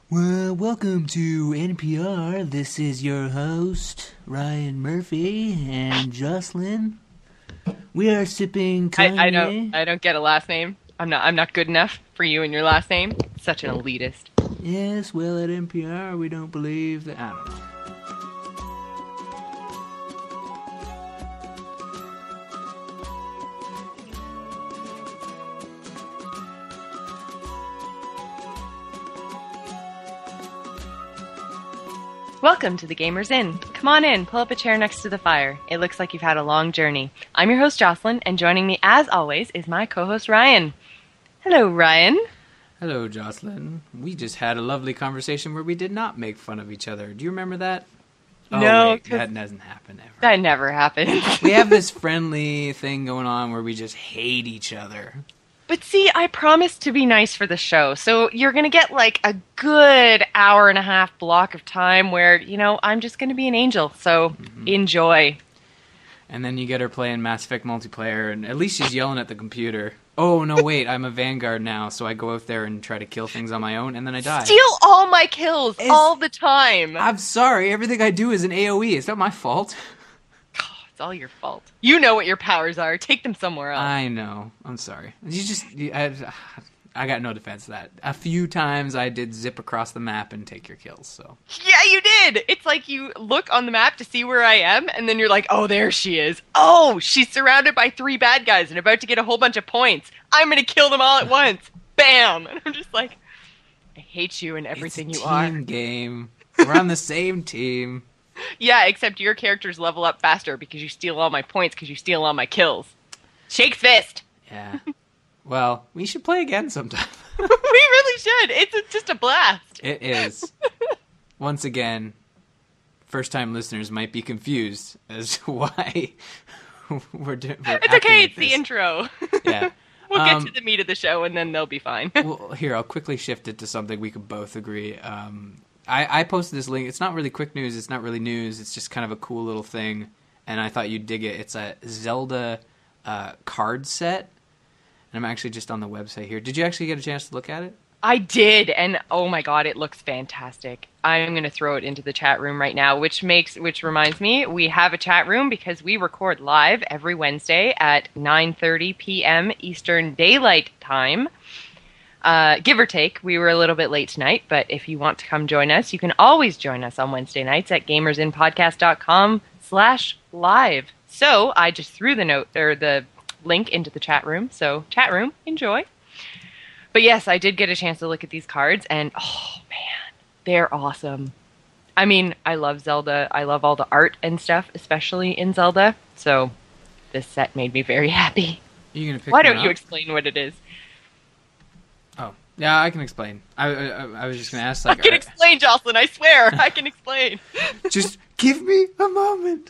Well, welcome to NPR. This is your host, Ryan Murphy, and Jocelyn. We are sipping Kanye. I don't get a last name. I'm not good enough for you and your last name. Such an elitist. Yes, well, at NPR, we don't believe that. I don't know. Welcome to the Gamers Inn. Come on in, pull up a chair next to the fire. It looks like you've had a long journey. I'm your host, Jocelyn, and joining me, as always, is my co-host, Ryan. Hello, Ryan. Hello, Jocelyn. We just had a lovely conversation where we did not make fun of each other. Do you remember that? No. Wait, that doesn't happen ever. That never happened. We have this friendly thing going on where we just hate each other. But see, I promised to be nice for the show, so you're going to get like a good hour and a half block of time where, I'm just going to be an angel, so enjoy. And then you get her playing Mass Effect multiplayer, and at least she's yelling at the computer. Oh, no, wait, I'm a Vanguard now, so I go out there and try to kill things on my own, and then I die. Steal all my kills all the time. I'm sorry, everything I do is an AoE. It's not my fault. It's all your fault. You know what your powers are. Take them somewhere else. I know. I'm sorry. I got no defense to that. A few times I did zip across the map and take your kills, so. Yeah, you did! It's like you look on the map to see where I am, and then you're like, oh, there she is. Oh, she's surrounded by 3 bad guys and about to get a whole bunch of points. I'm gonna kill them all at once. Bam! And I'm just like, I hate you and everything you are. It's a team game. We're on the same team. Yeah, except your characters level up faster because you steal all my points because you steal all my kills. Shake fist! Yeah. Well, we should play again sometime. We really should. It's just a blast. It is. Once again, first-time listeners might be confused as to why we're It's okay. It's the intro. Yeah. We'll get to the meat of the show, and then they'll be fine. Well, here, I'll quickly shift it to something we could both agree. I posted this link. It's not really quick news. It's not really news. It's just kind of a cool little thing, and I thought you'd dig it. It's a Zelda card set, and I'm actually just on the website here. Did you actually get a chance to look at it? I did, and oh my god, it looks fantastic. I'm going to throw it into the chat room right now, which reminds me, we have a chat room because we record live every Wednesday at 9:30 p.m. Eastern Daylight Time. Give or take, we were a little bit late tonight, but if you want to come join us, you can always join us on Wednesday nights at gamersinpodcast.com/live. So I just threw the link into the chat room. So chat room, enjoy. But yes, I did get a chance to look at these cards, and oh man, they're awesome. I mean, I love Zelda. I love all the art and stuff, especially in Zelda. So this set made me very happy. Are you gonna pick Why one don't you up? explain what it is? Oh, yeah, I can explain. I was just going to ask, like... I can explain, Jocelyn, I swear. I can explain. Just give me a moment.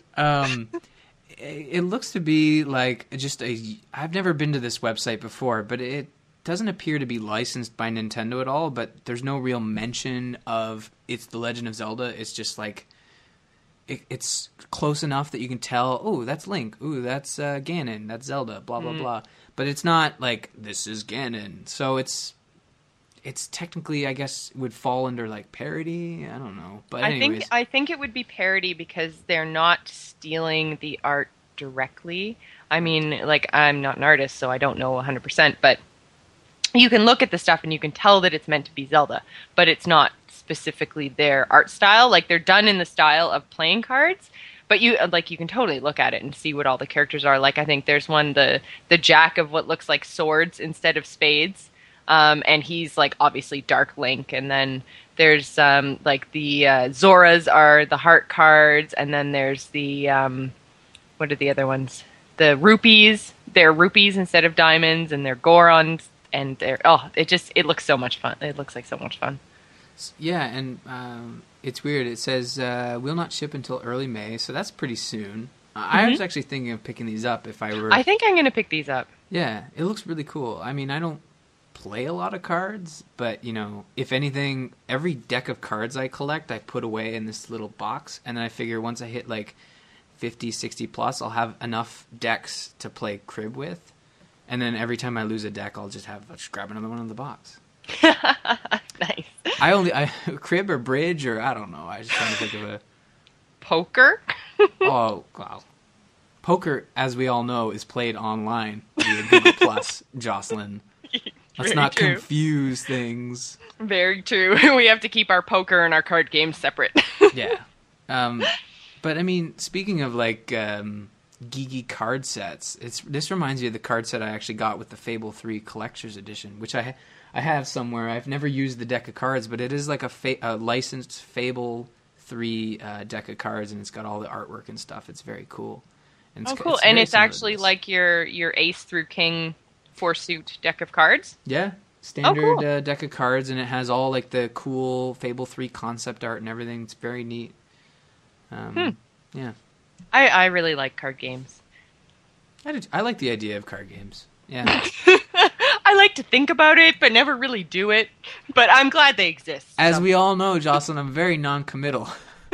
It looks to be like just I've never been to this website before, but it doesn't appear to be licensed by Nintendo at all, but there's no real mention of it's The Legend of Zelda. It's just like... It's close enough that you can tell, oh, that's Link. Ooh, that's Ganon. That's Zelda. Blah, blah, blah. But it's not like, this is Ganon. So it's technically, I guess, would fall under like parody. I don't know. But anyways. I think it would be parody because they're not stealing the art directly. I mean, like, I'm not an artist, so I don't know 100%, but you can look at the stuff and you can tell that it's meant to be Zelda, but it's not specifically their art style. Like, they're done in the style of playing cards, but you can totally look at it and see what all the characters are. Like, I think there's one, the jack of what looks like swords instead of spades. And he's like obviously Dark Link, and then there's like the Zoras are the heart cards, and then there's the what are the other ones? The rupees. They're rupees instead of diamonds, and they're Gorons, and it looks so much fun. It looks like so much fun. Yeah, and it's weird. It says will not ship until early May, so that's pretty soon. I was actually thinking of picking these up if I were. I think I'm going to pick these up. Yeah, it looks really cool. I mean, I don't play a lot of cards, but if anything, every deck of cards I collect I put away in this little box, and then I figure once I hit like 50, 60 plus, I'll have enough decks to play crib with, and then every time I lose a deck I'll just grab another one in the box. Nice. Crib or bridge or I don't know. I was just trying to think of a Poker? oh wow. Poker, as we all know, is played online via Google Plus. Jocelyn, let's not confuse things. Very true. We have to keep our poker and our card games separate. Yeah. But I mean, speaking of like geeky card sets, this reminds me of the card set I actually got with the Fable 3 Collector's Edition, which I have somewhere. I've never used the deck of cards, but it is like a licensed Fable 3 deck of cards, and it's got all the artwork and stuff. It's very cool. And cool. And it's actually like your ace through king 4-suit deck of cards? Yeah. Standard deck of cards, and it has all like the cool Fable 3 concept art and everything. It's very neat. Yeah. I really like card games. I like the idea of card games. Yeah. I like to think about it, but never really do it. But I'm glad they exist. As we all know, Jocelyn, I'm very non-committal.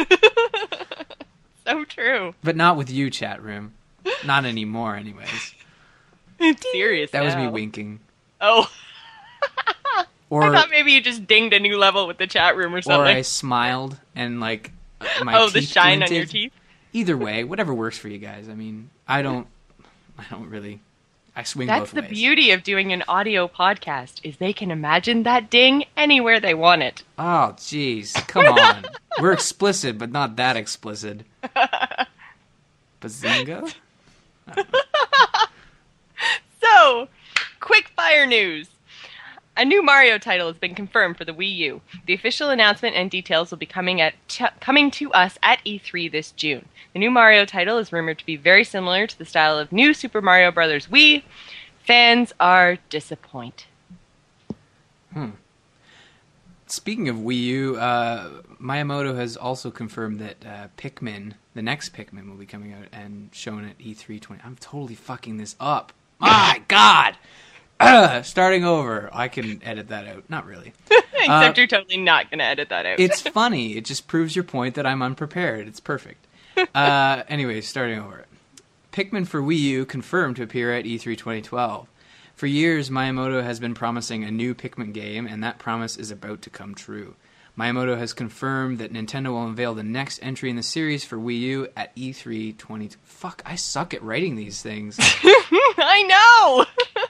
So true. But not with you, chat room. Not anymore, anyways. It's serious. That was me winking. Oh. Or, I thought maybe you just dinged a new level with the chat room or something. Or I smiled and like my teeth the shine glinted. on your teeth? Either way, whatever works for you guys. I mean, I don't really... I swing both ways. That's the beauty of doing an audio podcast, is they can imagine that ding anywhere they want it. Oh, jeez. Come on. We're explicit, but not that explicit. Bazinga? So, quick fire news. A new Mario title has been confirmed for the Wii U. The official announcement and details will be coming to us at E3 this June. The new Mario title is rumored to be very similar to the style of New Super Mario Bros. Wii. Fans are disappointed. Speaking of Wii U, Miyamoto has also confirmed that Pikmin, the next Pikmin, will be coming out and shown at E3 20. I'm totally fucking this up. My God! Starting over. I can edit that out. Not really. Except you're totally not going to edit that out. It's funny. It just proves your point that I'm unprepared. It's perfect. Anyway, starting over. Pikmin for Wii U confirmed to appear at E3 2012. For years, Miyamoto has been promising a new Pikmin game, and that promise is about to come true. Miyamoto has confirmed that Nintendo will unveil the next entry in the series for Wii U at E3 20... Fuck, I suck at writing these things. I know!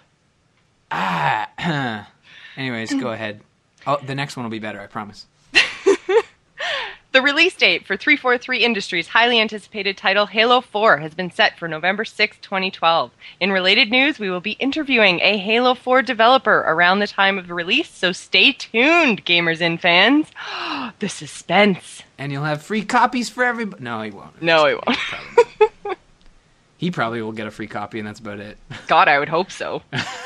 Anyways, go ahead. Oh, the next one will be better, I promise. The release date for 343 Industries' highly anticipated title Halo 4 has been set for November 6, 2012. In related news, we will be interviewing a Halo 4 developer around the time of the release, so stay tuned, gamers and fans. The suspense. And you'll have free copies for everybody. No, he won't. No, he won't. He probably will get a free copy, and that's about it. God, I would hope so.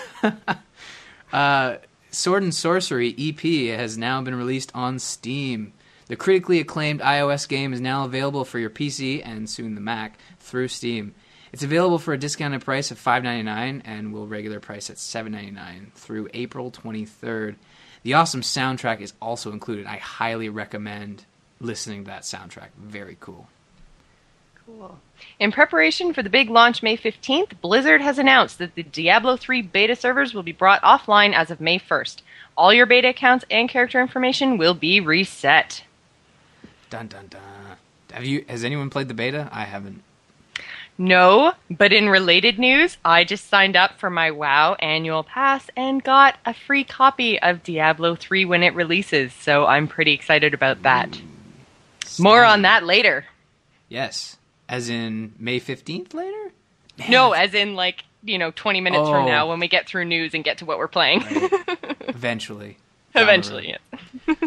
Sword and Sorcery EP has now been released on Steam. The critically acclaimed iOS game is now available for your PC and soon the Mac through Steam. It's available for a discounted price of $5.99 and will regular price at $7.99 through April 23rd. The awesome soundtrack is also included. I highly recommend listening to that soundtrack. Very cool. Cool. In preparation for the big launch May 15th, Blizzard has announced that the Diablo 3 beta servers will be brought offline as of May 1st. All your beta accounts and character information will be reset. Dun dun dun. Has anyone played the beta? I haven't. No, but in related news, I just signed up for my WoW annual pass and got a free copy of Diablo 3 when it releases, so I'm pretty excited about that. More on that later. Yes. As in May 15th later? Man. No, as in 20 minutes from now when we get through news and get to what we're playing. Right. Eventually. Eventually, yes.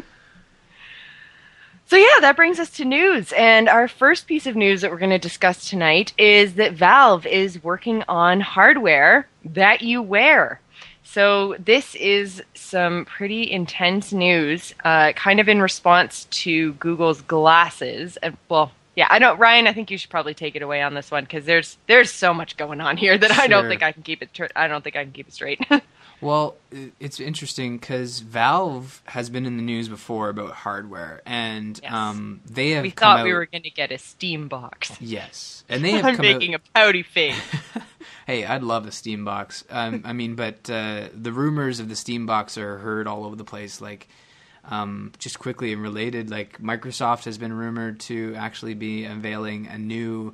So yeah, that brings us to news. And our first piece of news that we're going to discuss tonight is that Valve is working on hardware that you wear. So this is some pretty intense news, kind of in response to Google's glasses. And, Ryan, I think you should probably take it away on this one because there's so much going on here that I don't think I can keep it straight. Well, it's interesting because Valve has been in the news before about hardware, and yes. They have. We thought we were going to get a Steam box. Yes, and they have. I'm making a pouty face. Hey, I'd love a Steam box. I mean, but the rumors of the Steam box are heard all over the place. Like, just quickly and related, like Microsoft has been rumored to actually be unveiling a new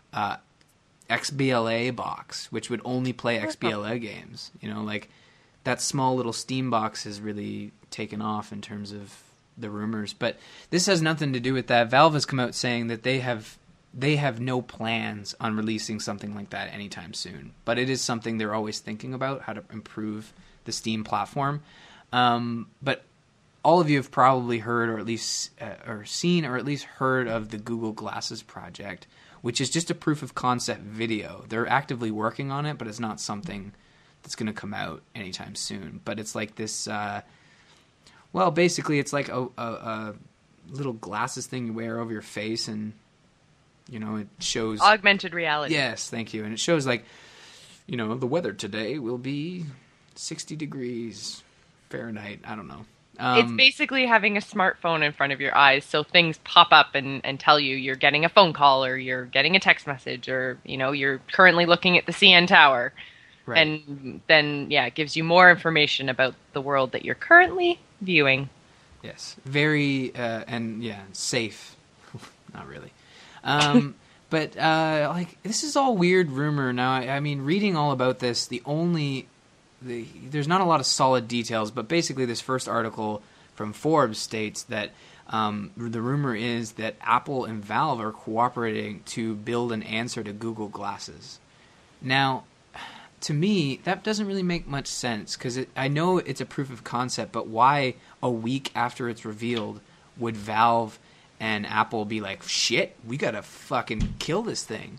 XBLA box, which would only play XBLA games. You know, like that small little Steam box has really taken off in terms of the rumors. But this has nothing to do with that. Valve has come out saying that they have no plans on releasing something like that anytime soon. But it is something they're always thinking about, how to improve the Steam platform. But all of you have probably heard or at least or seen or at least heard of the Google Glasses project, which is just a proof of concept video. They're actively working on it, but it's not something that's going to come out anytime soon. But it's like this, well, basically it's like a little glasses thing you wear over your face, and, you know, it shows... Augmented reality. Yes, thank you. And it shows, like, you know, the weather today will be 60 degrees Fahrenheit. I don't know. It's basically having a smartphone in front of your eyes, so things pop up and tell you you're getting a phone call or you're getting a text message or, you know, you're currently looking at the CN Tower. Right. And then, yeah, it gives you more information about the world that you're currently viewing. Yes. Very, and yeah, safe. Not really. But, like, this is all weird rumor. Now, I mean, reading all about this, there's not a lot of solid details, but basically this first article from Forbes states that the rumor is that Apple and Valve are cooperating to build an answer to Google Glasses. Now, to me, that doesn't really make much sense, because I know it's a proof of concept, but why a week after it's revealed would Valve and Apple be like, shit, we gotta fucking kill this thing?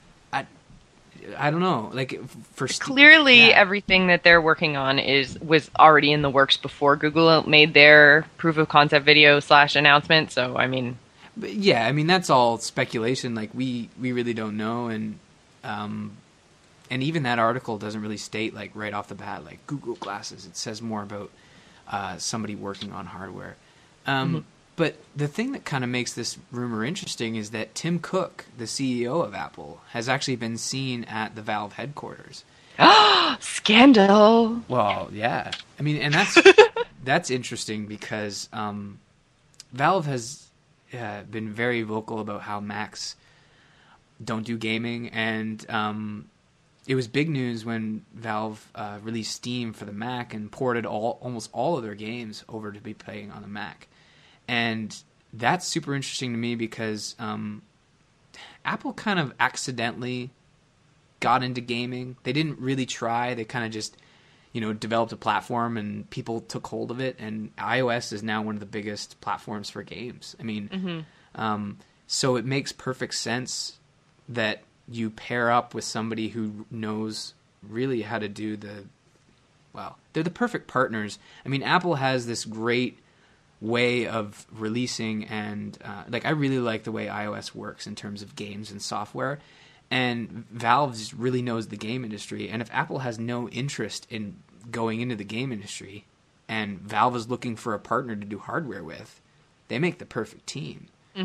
I don't know. Like, clearly, everything that they're working on was already in the works before Google made their proof of concept video / announcement. So, I mean, but yeah, I mean that's all speculation. Like we really don't know, and even that article doesn't really state, like, right off the bat, like Google Glasses. It says more about somebody working on hardware. But the thing that kind of makes this rumor interesting is that Tim Cook, the CEO of Apple, has actually been seen at the Valve headquarters. Scandal! Well, yeah. I mean, and that's interesting because Valve has been very vocal about how Macs don't do gaming, and it was big news when Valve released Steam for the Mac and ported almost all of their games over to be playing on the Mac. And that's super interesting to me because Apple kind of accidentally got into gaming. They didn't really try. They kind of just, you know, developed a platform and people took hold of it. And iOS is now one of the biggest platforms for games. I mean, so it makes perfect sense that you pair up with somebody who knows really how to do they're the perfect partners. I mean, Apple has this great way of releasing, and like I really like the way iOS works in terms of games and software, and Valve just really knows the game industry. And if Apple has no interest in going into the game industry and Valve is looking for a partner to do hardware with, they make the perfect team.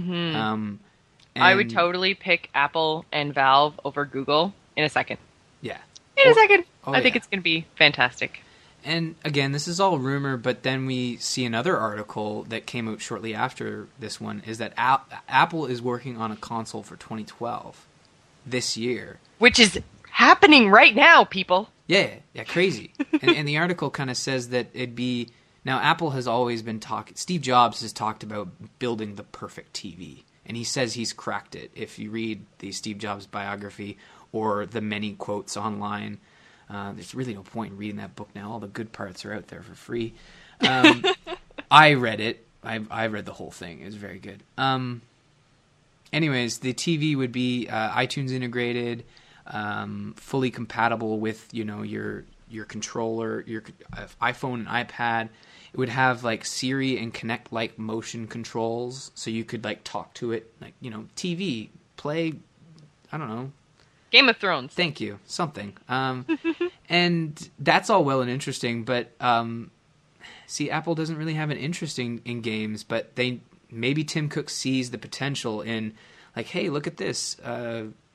I would totally pick Apple and Valve over Google in a second. Yeah. In a second. I think it's going to be fantastic. And again, this is all rumor, but then we see another article that came out shortly after this one, is that Apple is working on a console for 2012, this year. Which is happening right now, people. Yeah, crazy. and the article kind of says that it'd be... Now, Apple has always been talking... Steve Jobs has talked about building the perfect TV, and he says he's cracked it. If you read the Steve Jobs biography or the many quotes online... there's really no point in reading that book now. All the good parts are out there for free. I read it. I read the whole thing. It was very good. Anyways, the TV would be iTunes integrated, fully compatible with, you know, your controller, your iPhone and iPad. It would have like Siri and Kinect like motion controls, so you could like talk to it, like, you know, TV, play, I don't know, Game of Thrones. Thank you. Something. And that's all well and interesting, but see, Apple doesn't really have an interest in games, but maybe Tim Cook sees the potential in, like, hey, look at this.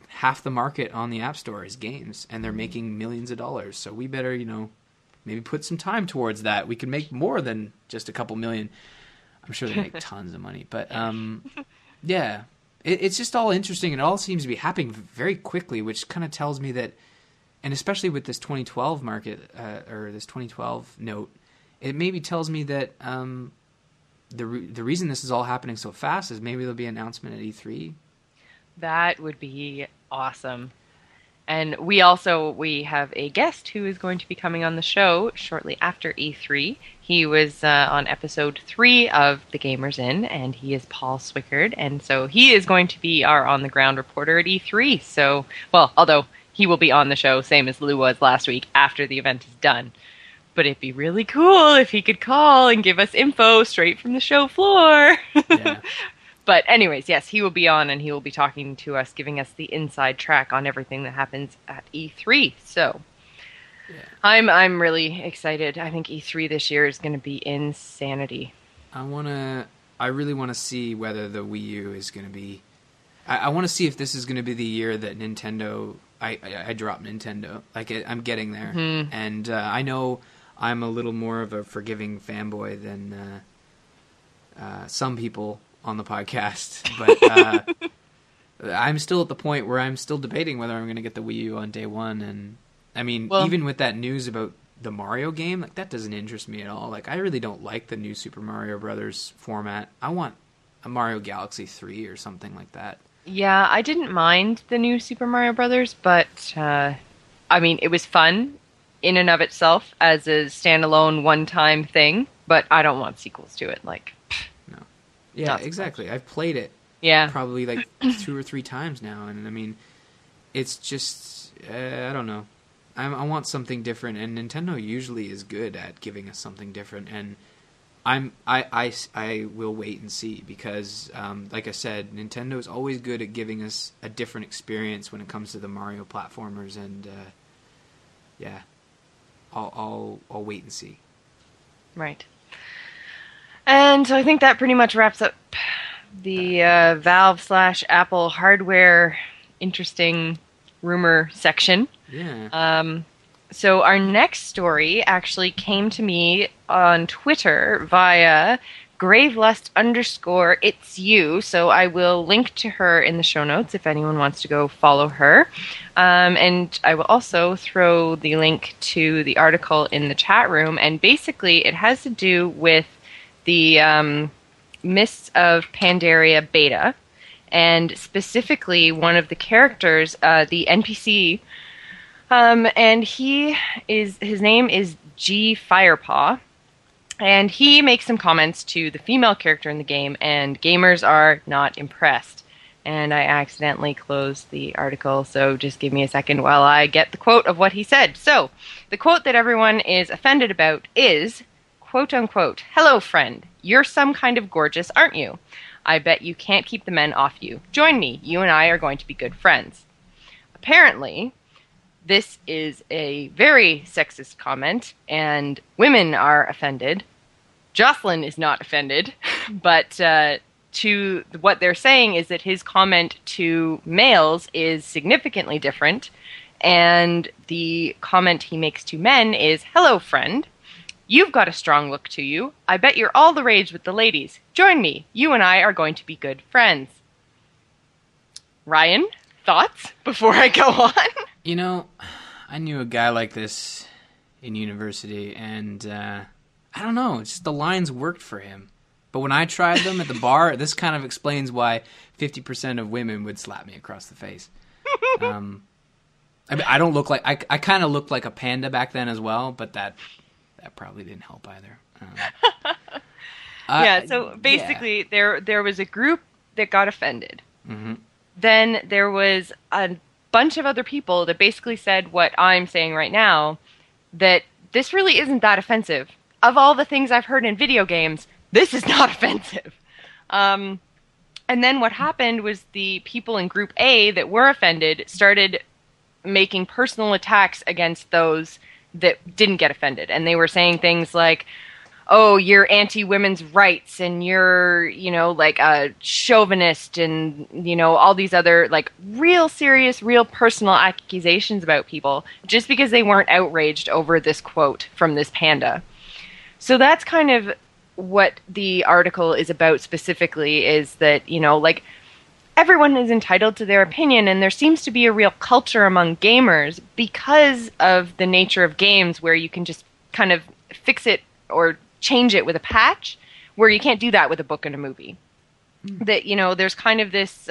half the market on the App Store is games, and they're making millions of dollars. So we better, maybe put some time towards that. We can make more than just a couple million. I'm sure they make tons of money. But, yeah, it's just all interesting, and it all seems to be happening very quickly, which kind of tells me that, and especially with this 2012 market, or this 2012 note, it maybe tells me that the reason this is all happening so fast is maybe there'll be an announcement at E3. That would be awesome. And we have a guest who is going to be coming on the show shortly after E3. He was on episode 3 of The Gamers Inn, and he is Paul Swickard. And so he is going to be our on-the-ground reporter at E3. So, well, although he will be on the show, same as Lou was last week, after the event is done. But it'd be really cool if he could call and give us info straight from the show floor. Yeah. But anyways, yes, he will be on, and he will be talking to us, giving us the inside track on everything that happens at E3. So yeah. I'm really excited. I think E3 this year is going to be insanity. I really want to see whether the Wii U is going to be... I want to see if this is going to be the year that Nintendo... I drop Nintendo. Like, I'm getting there. Mm-hmm. And I know I'm a little more of a forgiving fanboy than some people on the podcast, but I'm still at the point where I'm still debating whether I'm going to get the Wii U on day one. And I mean, even with that news about the Mario game, like, that doesn't interest me at all. Like, I really don't like the new Super Mario Brothers format. I want a Mario Galaxy 3 or something like that. Yeah, I didn't mind the new Super Mario Brothers, but I mean, it was fun in and of itself as a standalone one-time thing, but I don't want sequels to it. Like, no. Yeah, exactly. I've played it. Yeah. Probably like 2 or 3 times now, and I mean, it's just I don't know. I want something different, and Nintendo usually is good at giving us something different, and I will wait and see, because like I said, Nintendo is always good at giving us a different experience when it comes to the Mario platformers, and yeah, I'll wait and see. Right. And so I think that pretty much wraps up the Valve/Apple hardware interesting rumor section. Yeah. So our next story actually came to me on Twitter via Gravelust_it's_you. So I will link to her in the show notes if anyone wants to go follow her. And I will also throw the link to the article in the chat room. And basically it has to do with the Mists of Pandaria beta. And specifically one of the characters, the NPC... and his name is G Firepaw, and he makes some comments to the female character in the game, and gamers are not impressed. And I accidentally closed the article, so just give me a second while I get the quote of what he said. So, the quote that everyone is offended about is, quote unquote, "Hello friend, you're some kind of gorgeous, aren't you? I bet you can't keep the men off you. Join me, you and I are going to be good friends." Apparently... this is a very sexist comment, and women are offended. Jocelyn is not offended, but to what they're saying is that his comment to males is significantly different, and the comment he makes to men is, "Hello, friend. You've got a strong look to you. I bet you're all the rage with the ladies. Join me. You and I are going to be good friends." Ryan, thoughts before I go on? You know, I knew a guy like this in university, and I don't know, it's just the lines worked for him. But when I tried them at the bar, this kind of explains why 50% of women would slap me across the face. I mean, I don't look like... I kind of looked like a panda back then as well, but that probably didn't help either. Yeah, so basically there was a group that got offended. Mm-hmm. Then there was a bunch of other people that basically said what I'm saying right now, that this really isn't that offensive. Of all the things I've heard in video games, this is not offensive. And then what happened was the people in Group A that were offended started making personal attacks against those that didn't get offended. And they were saying things like, oh, you're anti-women's rights and you're, you know, like a chauvinist and, you know, all these other like real serious, real personal accusations about people just because they weren't outraged over this quote from this panda. So that's kind of what the article is about specifically, is that, you know, like everyone is entitled to their opinion, and there seems to be a real culture among gamers because of the nature of games where you can just kind of fix it or change it with a patch, where you can't do that with a book and a movie. That, you know, there's kind of this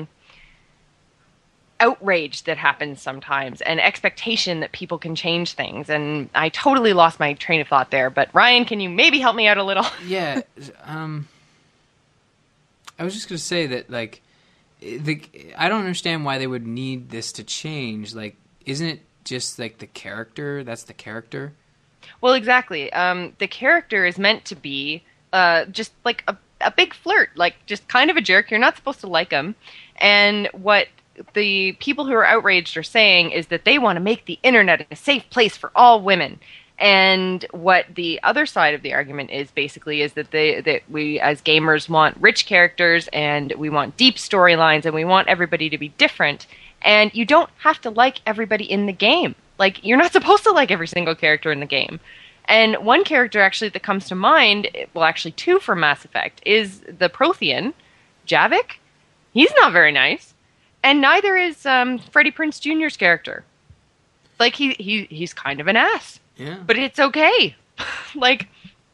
outrage that happens sometimes and expectation that people can change things. And I totally lost my train of thought there, but Ryan, can you maybe help me out a little? Yeah. I was just going to say that, like, I don't understand why they would need this to change. Like, isn't it just, like, the character? That's the character? Well, exactly. The character is meant to be just like a big flirt, like just kind of a jerk. You're not supposed to like him. And what the people who are outraged are saying is that they want to make the internet a safe place for all women. And what the other side of the argument is basically is that that we as gamers want rich characters and we want deep storylines and we want everybody to be different. And you don't have to like everybody in the game. Like, you're not supposed to like every single character in the game. And one character actually that comes to mind, well, actually two from Mass Effect, is the Prothean, Javik. He's not very nice. And neither is Freddie Prinze Jr.'s character. Like, he's kind of an ass. Yeah. But it's okay. Like,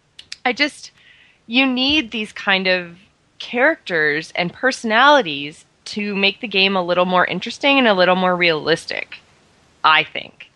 you need these kind of characters and personalities to make the game a little more interesting and a little more realistic, I think.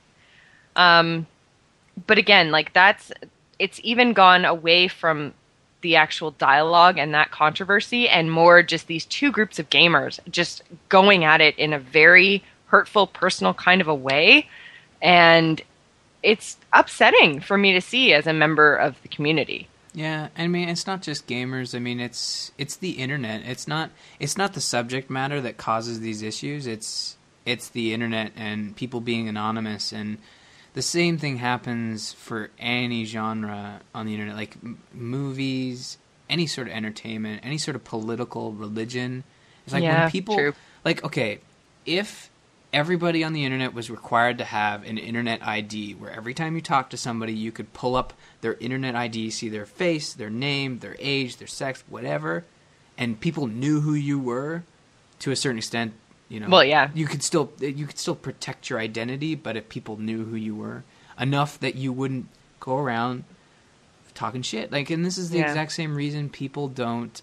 But again, like, it's even gone away from the actual dialogue and that controversy and more just these two groups of gamers just going at it in a very hurtful, personal kind of a way. And it's upsetting for me to see as a member of the community. Yeah, I mean, it's not just gamers. I mean, it's the internet. It's not the subject matter that causes these issues. It's the internet and people being anonymous, and the same thing happens for any genre on the internet, like movies, any sort of entertainment, any sort of political, religion. It's like when people, true. Like, okay, if everybody on the internet was required to have an internet ID, where every time you talk to somebody, you could pull up their internet ID, see their face, their name, their age, their sex, whatever, and people knew who you were to a certain extent. You know, well, yeah, you could still protect your identity, but if people knew who you were enough that you wouldn't go around talking shit, like, and this is the exact same reason people don't,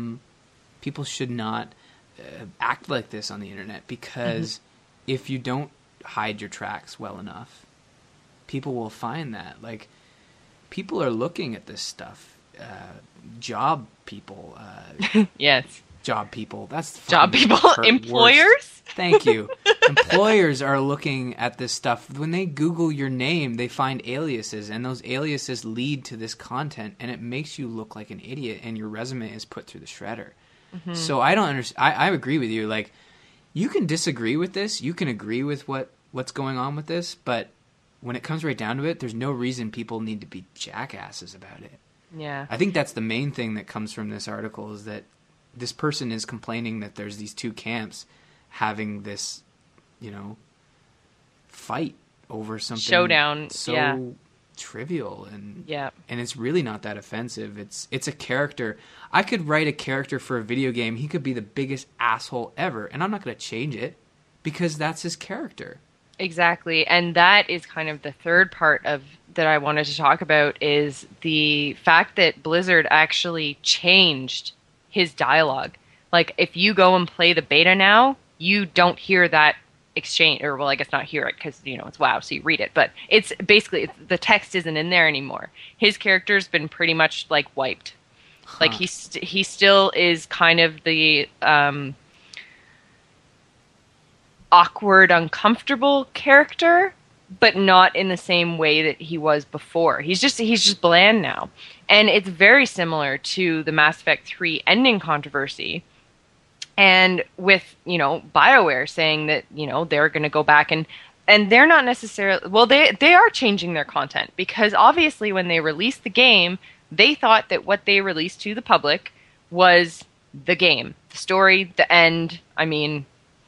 people should not act like this on the internet, because if you don't hide your tracks well enough, people will find that. Like, people are looking at this stuff. Job people. Yes. Job people. That's the job people. Employers. Worst. Thank you. Employers are looking at this stuff. When they Google your name, they find aliases, and those aliases lead to this content, and it makes you look like an idiot, and your resume is put through the shredder. Mm-hmm. So I don't understand. I agree with you. Like, you can disagree with this. You can agree with what's going on with this, but when it comes right down to it, there's no reason people need to be jackasses about it. Yeah. I think that's the main thing that comes from this article, is that this person is complaining that there's these two camps having this, you know, fight over something showdown so trivial, and and it's really not that offensive. It's a character. I could write a character for a video game. He could be the biggest asshole ever, and I'm not going to change it because that's his character. Exactly. And that is kind of the third part of that I wanted to talk about, is the fact that Blizzard actually changed his dialogue. Like, if you go and play the beta now, you don't hear that exchange, or, well, I guess not hear it because, you know, it's WoW, so you read it, but it's basically, the text isn't in there anymore. His character's been pretty much, like, wiped. Like, he still is kind of the awkward, uncomfortable character, but not in the same way that he was before. He's just bland now. And it's very similar to the Mass Effect 3 ending controversy. And with, you know, BioWare saying that, you know, they're going to go back and they're not necessarily, well, they are changing their content, because obviously when they released the game, They thought that what they released to the public was the game, the story, the end. I mean,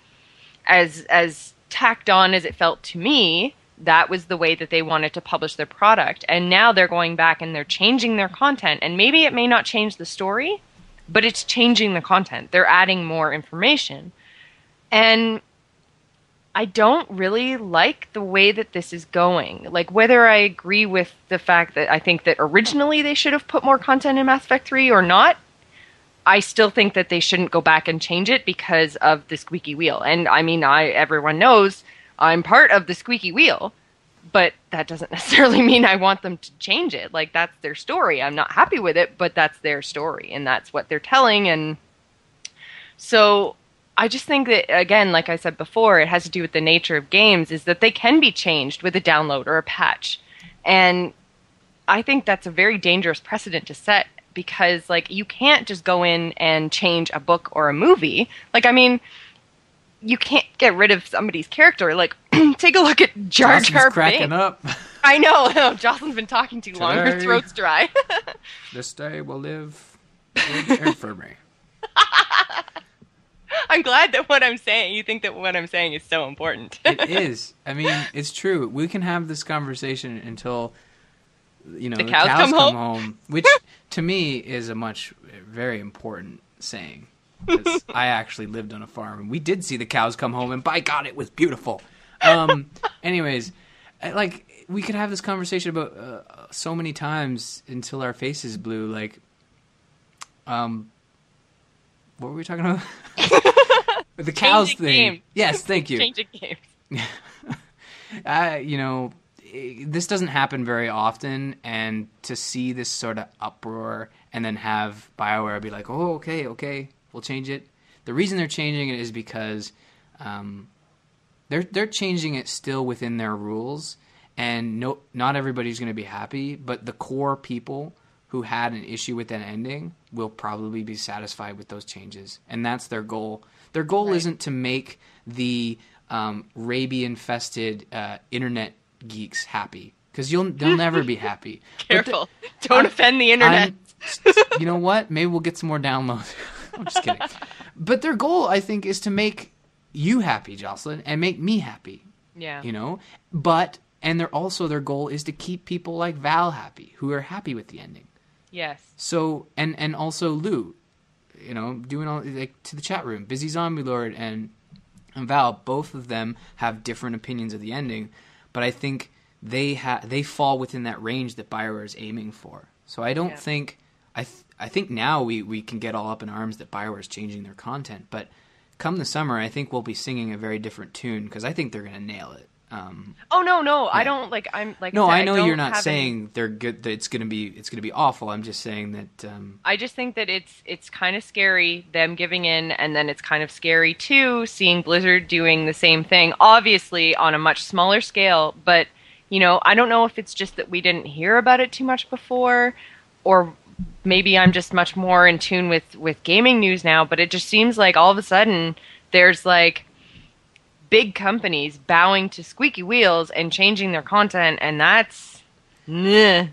as tacked on as it felt to me, that was the way that they wanted to publish their product. And now they're going back and they're changing their content. And maybe it may not change the story, but it's changing the content. They're adding more information. And I don't really like the way that this is going. Like, whether I agree with the fact that I think that originally they should have put more content in Mass Effect 3 or not, I still think that they shouldn't go back and change it because of the squeaky wheel. And I mean, everyone knows I'm part of the squeaky wheel, but that doesn't necessarily mean I want them to change it. Like, that's their story. I'm not happy with it, but that's their story, and that's what they're telling. And so I just think that, again, like I said before, it has to do with the nature of games, is that they can be changed with a download or a patch. And I think that's a very dangerous precedent to set, because, like, you can't just go in and change a book or a movie. Like, I mean, you can't get rid of somebody's character. Like, take a look at Jar Jar cracking Binks. up. I know. Jocelyn's been talking too long. Her throat's dry. This day will live in infamy. I'm glad that what I'm saying, you think that what I'm saying is so important. It is. I mean, it's true. We can have this conversation until, the cows come home, which to me is very important saying. Because I actually lived on a farm, and we did see the cows come home, and by God, it was beautiful. Anyways, like, we could have this conversation about so many times until our faces blue. Like, what were we talking about? The cows Changing thing. games. Yes, thank you. Changing games. This doesn't happen very often, and to see this sort of uproar and then have BioWare be like, oh, okay, we'll change it. The reason they're changing it is because they're changing it still within their rules, and not everybody's going to be happy, but the core people who had an issue with that ending will probably be satisfied with those changes, and that's their goal. Their goal Right. isn't to make the rabies-infested internet geeks happy, because they'll never be happy. Careful. Don't offend the internet. You know what? Maybe we'll get some more downloads. I'm just kidding. But their goal, I think, is to make you happy, Jocelyn, and make me happy. Yeah. And their goal is to keep people like Val happy, who are happy with the ending. Yes. So, and also Lou, doing all, like, to the chat room, Busy Zombie Lord and Val, both of them have different opinions of the ending, but I think they fall within that range that BioWare is aiming for. So I don't think I think now we can get all up in arms that BioWare is changing their content, but come the summer, I think we'll be singing a very different tune, because I think they're going to nail it. Oh no, Yeah. I don't like. I'm like. No, I know don't you're not have saying they're good. That it's gonna be awful. I'm just saying that. I just think that it's kind of scary, them giving in, and then it's kind of scary too seeing Blizzard doing the same thing, obviously on a much smaller scale. But I don't know if it's just that we didn't hear about it too much before, or maybe I'm just much more in tune with gaming news now. But it just seems like all of a sudden there's like big companies bowing to squeaky wheels and changing their content, and that's I'm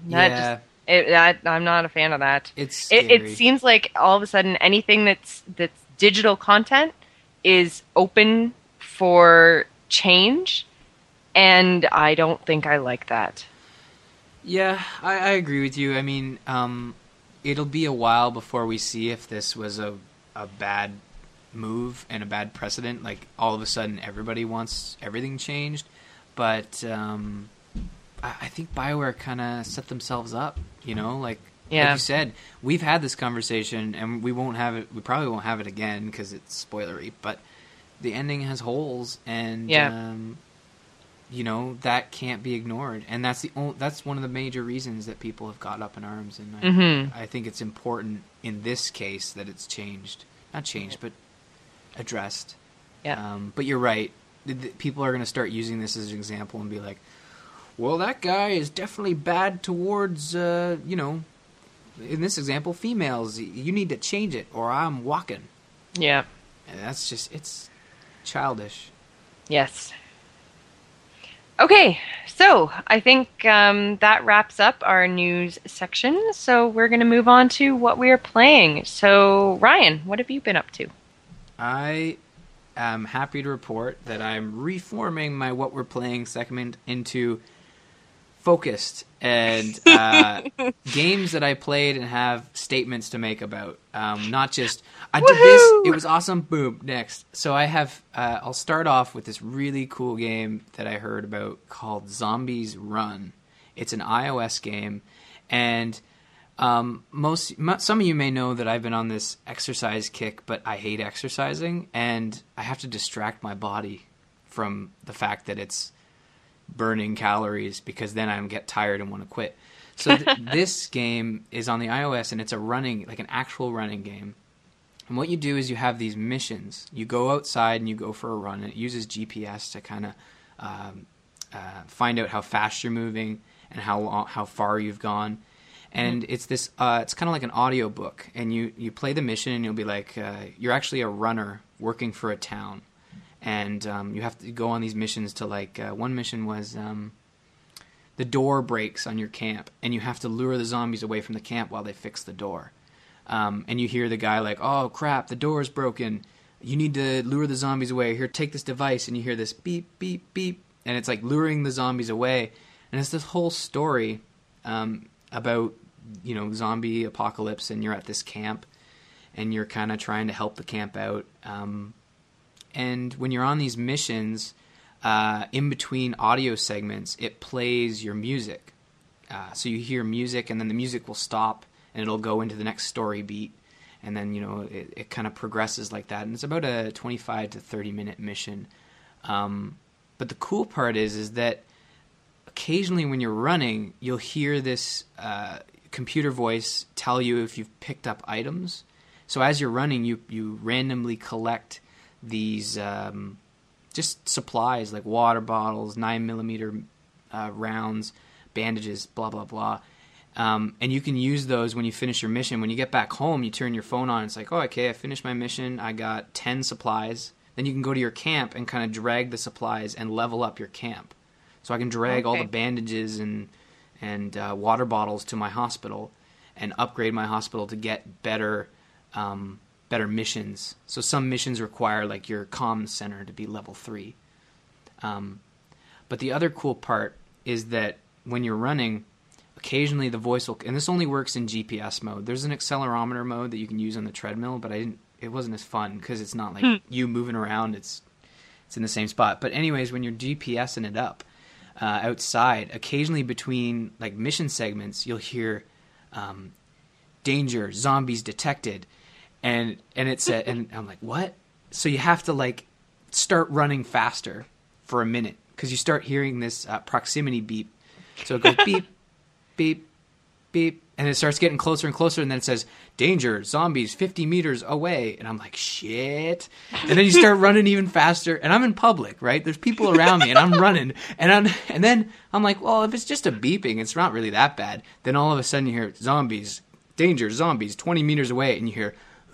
not a fan of that. It's scary. It seems like all of a sudden anything that's digital content is open for change, and I don't think I like that. Yeah, I agree with you. I mean, it'll be a while before we see if this was a bad move and a bad precedent. Like, all of a sudden everybody wants everything changed, but I think BioWare kind of set themselves up, like you said, we've had this conversation, and we probably won't have it again because it's spoilery, but the ending has holes, and that can't be ignored, and that's one of the major reasons that people have got up in arms, and I think it's important in this case that it's not changed, but addressed. Yeah. But you're right. People are going to start using this as an example and be like, well, that guy is definitely bad towards, in this example, females. You need to change it, or I'm walking. Yeah. And that's just, it's childish. Yes. Okay, so I think that wraps up our news section. So we're going to move on to what we are playing. So, Ryan, what have you been up to? I am happy to report that I'm reforming my What We're Playing segment into focused and games that I played and have statements to make about. Not just, I did this, it was awesome, boom, next. So I have, I'll start off with this really cool game that I heard about called Zombies Run. It's an iOS game, and some of you may know that I've been on this exercise kick, but I hate exercising, and I have to distract my body from the fact that it's burning calories, because then I get tired and want to quit. So this game is on the iOS, and it's a running, like an actual running game. And what you do is you have these missions. You go outside and you go for a run, and it uses GPS to kind of find out how fast you're moving and how far you've gone. And it's this, it's kind of like an audio book, and you play the mission, and you'll be like, you're actually a runner working for a town. And you have to go on these missions to, like, one mission was the door breaks on your camp, and you have to lure the zombies away from the camp while they fix the door. And you hear the guy like, oh, crap, the door's broken. You need to lure the zombies away. Here, take this device. And you hear this beep, beep, beep. And it's like luring the zombies away. And it's this whole story about, zombie apocalypse, and you're at this camp, and you're kind of trying to help the camp out. And when you're on these missions, in between audio segments, it plays your music. So you hear music, and then the music will stop, and it'll go into the next story beat. And then, it kind of progresses like that. And it's about a 25 to 30-minute mission. But the cool part is that occasionally when you're running, you'll hear this computer voice tell you if you've picked up items. So as you're running, you randomly collect these just supplies like water bottles, 9mm rounds, bandages, blah, blah, blah. And you can use those when you finish your mission. When you get back home, you turn your phone on. It's like, oh, okay, I finished my mission. I got 10 supplies. Then you can go to your camp and kind of drag the supplies and level up your camp. So I can drag all the bandages and water bottles to my hospital and upgrade my hospital to get better missions. So some missions require, like, your comms center to be level 3. But the other cool part is that when you're running, occasionally the voice will, and this only works in GPS mode. There's an accelerometer mode that you can use on the treadmill, but it wasn't as fun because it's not like you moving around. It's in the same spot. But anyways, when you're GPSing it up outside, occasionally between, like, mission segments, you'll hear danger, zombies detected. And it said, and I'm like, what? So you have to, like, start running faster for a minute because you start hearing this proximity beep. So it goes beep, beep, beep, and it starts getting closer and closer, and then it says, danger, zombies 50 meters away. And I'm like, shit. And then you start running even faster, and I'm in public, right? There's people around me, and I'm running, and then I'm like, well, if it's just a beeping, it's not really that bad. Then all of a sudden you hear zombies, danger, zombies 20 meters away, and you hear,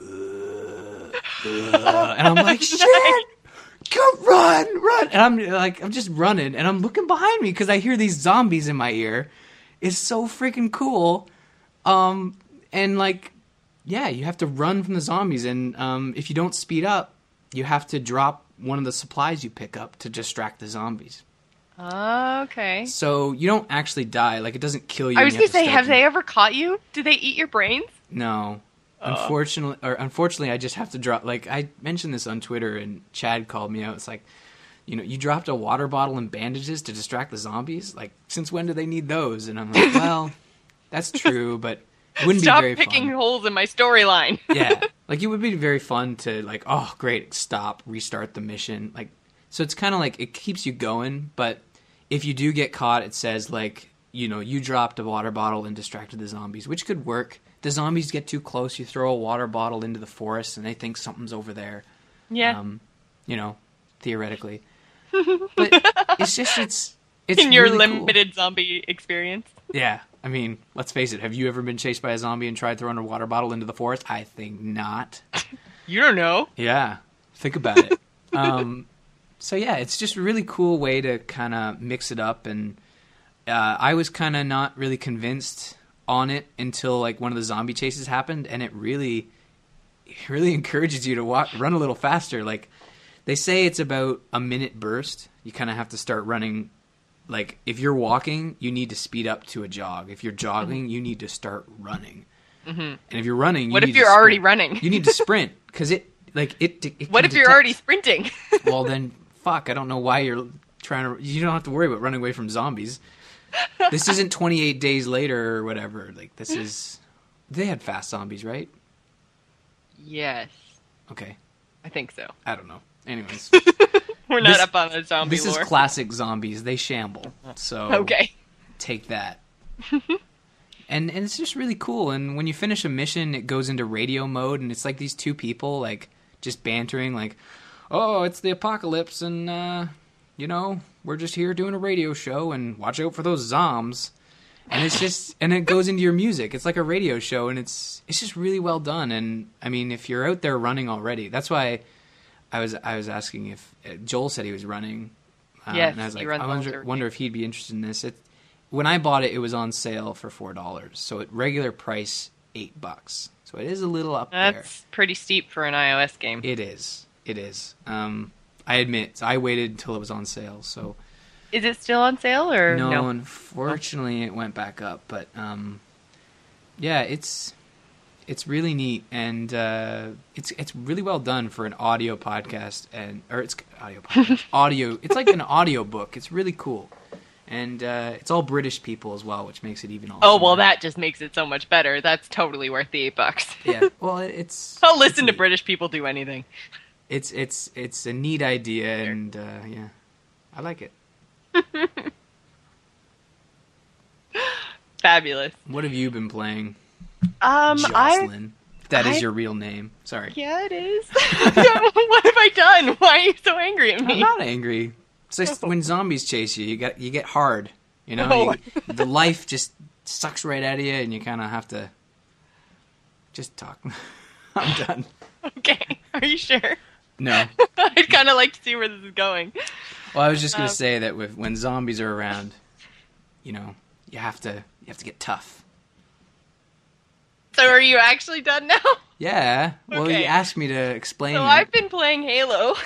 and I'm like, shit, come run. And I'm just running, and I'm looking behind me because I hear these zombies in my ear. It's so freaking cool. And, like, yeah, you have to run from the zombies, and if you don't speed up, you have to drop one of the supplies you pick up to distract the zombies. Okay. So you don't actually die. Like, it doesn't kill you. I was going to say, have they ever caught you? Do they eat your brains? No. Unfortunately, I just have to drop. Like, I mentioned this on Twitter, and Chad called me out. It's like, you dropped a water bottle and bandages to distract the zombies? Like, since when do they need those? And I'm like, well, that's true, but it wouldn't be very fun. Stop picking holes in my storyline. Yeah. Like, it would be very fun to, like, oh, great, stop, restart the mission. Like, so it's kind of like, it keeps you going, but if you do get caught, it says, like, you dropped a water bottle and distracted the zombies, which could work. The zombies get too close, you throw a water bottle into the forest, and they think something's over there. Yeah. Theoretically. But it's just, it's in your really limited cool. zombie experience. Yeah. I mean, let's face it. Have you ever been chased by a zombie and tried throwing a water bottle into the forest? I think not. You don't know. Yeah. Think about it. So yeah, it's just a really cool way to kind of mix it up, and I was kind of not really convinced on it until like one of the zombie chases happened, and it really encourages you to run a little faster. Like they say it's about a minute burst. You kind of have to start running. Like if you're walking, you need to speed up to a jog. If you're jogging, you need to start running. Mm-hmm. And if you're running, what if you're already running? You need to sprint because it what if you're already sprinting? Well, then fuck. I don't know why you're trying to. You don't have to worry about running away from zombies. This isn't 28 Days Later or whatever. Like this is. They had fast zombies, right? Yes. Okay. I think so. I don't know. Anyways. We're not up on the zombie This lore. is classic zombies. They shamble. So okay. Take that. and it's just really cool. And when you finish a mission, it goes into radio mode, and it's like these two people like just bantering like, oh, it's the apocalypse, and we're just here doing a radio show, and watch out for those zombs. And it's just, and it goes into your music. It's like a radio show, and it's just really well done. And I mean, if you're out there running already, that's why I was asking if Joel said he was running. Yes, and I was like, I wonder if he'd be interested in this. When I bought it, it was on sale for $4. So at regular price, $8. So it is a little up there. That's pretty steep for an iOS game. It is. I admit, I waited until it was on sale. So. Is it still on sale or no? Unfortunately, it went back up. But yeah, it's really neat, and it's really well done for an audio podcast, it's audio podcast. Audio. It's like an audio book. It's really cool, and it's all British people as well, which makes it even awesome. Oh well, that just makes it so much better. That's totally worth the $8. Yeah. Well, it's. I'll listen to British people do anything. It's a neat idea, and yeah, I like it. Fabulous. What have you been playing? Jocelyn. That is your real name. Sorry. Yeah, it is. What have I done? Why are you so angry at me? I'm not angry. It's just when zombies chase you, you get hard. You know, the life just sucks right out of you, and you kind of have to just talk. I'm done. Okay. Are you sure? No. I'd kind of like to see where this is going. Well, I was just going to say that when zombies are around, you have to get tough. So are you actually done now? Yeah. Well, Okay. you asked me to explain. So I've been playing Halo.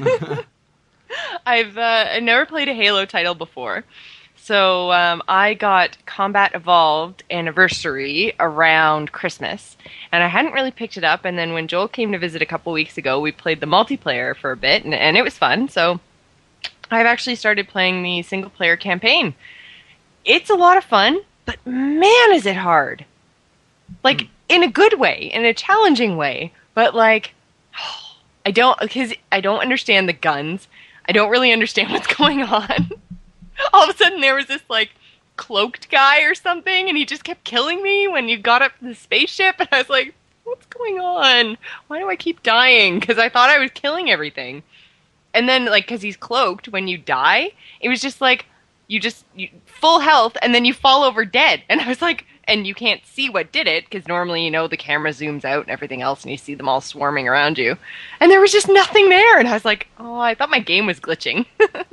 I've never played a Halo title before. So I got Combat Evolved Anniversary around Christmas, and I hadn't really picked it up. And then when Joel came to visit a couple weeks ago, we played the multiplayer for a bit, and it was fun. So I've actually started playing the single-player campaign. It's a lot of fun, but man, is it hard. Like, in a good way, in a challenging way, but like, I don't understand the guns. I don't really understand what's going on. All of a sudden there was this like cloaked guy or something, and he just kept killing me when you got up to the spaceship, and I was like, what's going on? Why do I keep dying? Because I thought I was killing everything. And then, like, because he's cloaked, when you die, it was just like, you full health, and then you fall over dead. And I was like, and you can't see what did it, because normally, the camera zooms out and everything else, and you see them all swarming around you. And there was just nothing there, and I was like, oh, I thought my game was glitching.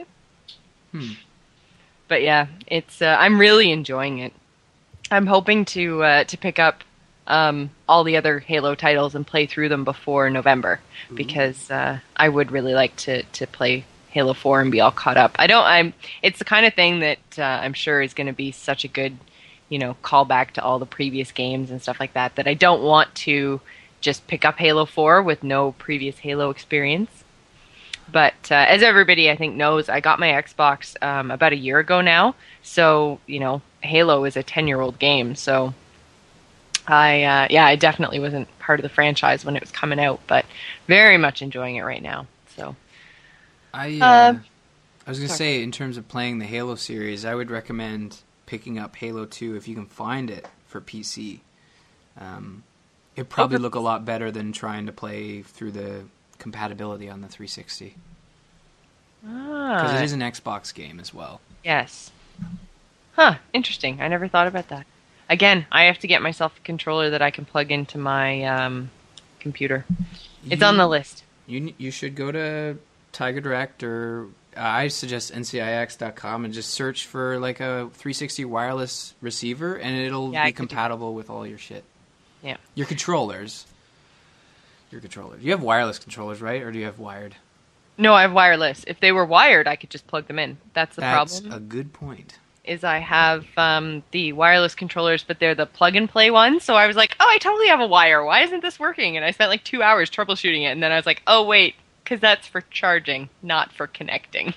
But yeah, it's I'm really enjoying it. I'm hoping to pick up all the other Halo titles and play through them before November, because I would really like to play Halo 4 and be all caught up. It's the kind of thing that I'm sure is going to be such a good, callback to all the previous games and stuff like that, that I don't want to just pick up Halo 4 with no previous Halo experience. But as everybody, I think, knows, I got my Xbox about a year ago now. So, Halo is a 10-year-old game. So, I definitely wasn't part of the franchise when it was coming out. But very much enjoying it right now. So, I was going to say, in terms of playing the Halo series, I would recommend picking up Halo 2 if you can find it for PC. It'd probably look a lot better than trying to play through the compatibility on the 360. Because it is an Xbox game as well. Yes. Huh, interesting. I never thought about that. Again, I have to get myself a controller that I can plug into my computer. It's on the list. You should go to Tiger Direct, or I suggest NCIX.com and just search for like a 360 wireless receiver, and it'll be compatible with all your shit. Yeah. Your controllers. You have wireless controllers, right? Or do you have wired? No, I have wireless. If they were wired, I could just plug them in. That's the problem. That's a good point. Is I have the wireless controllers, but they're the plug-and-play ones. So I was like, oh, I totally have a wire. Why isn't this working? And I spent like 2 hours troubleshooting it. And then I was like, oh, wait, because that's for charging, not for connecting.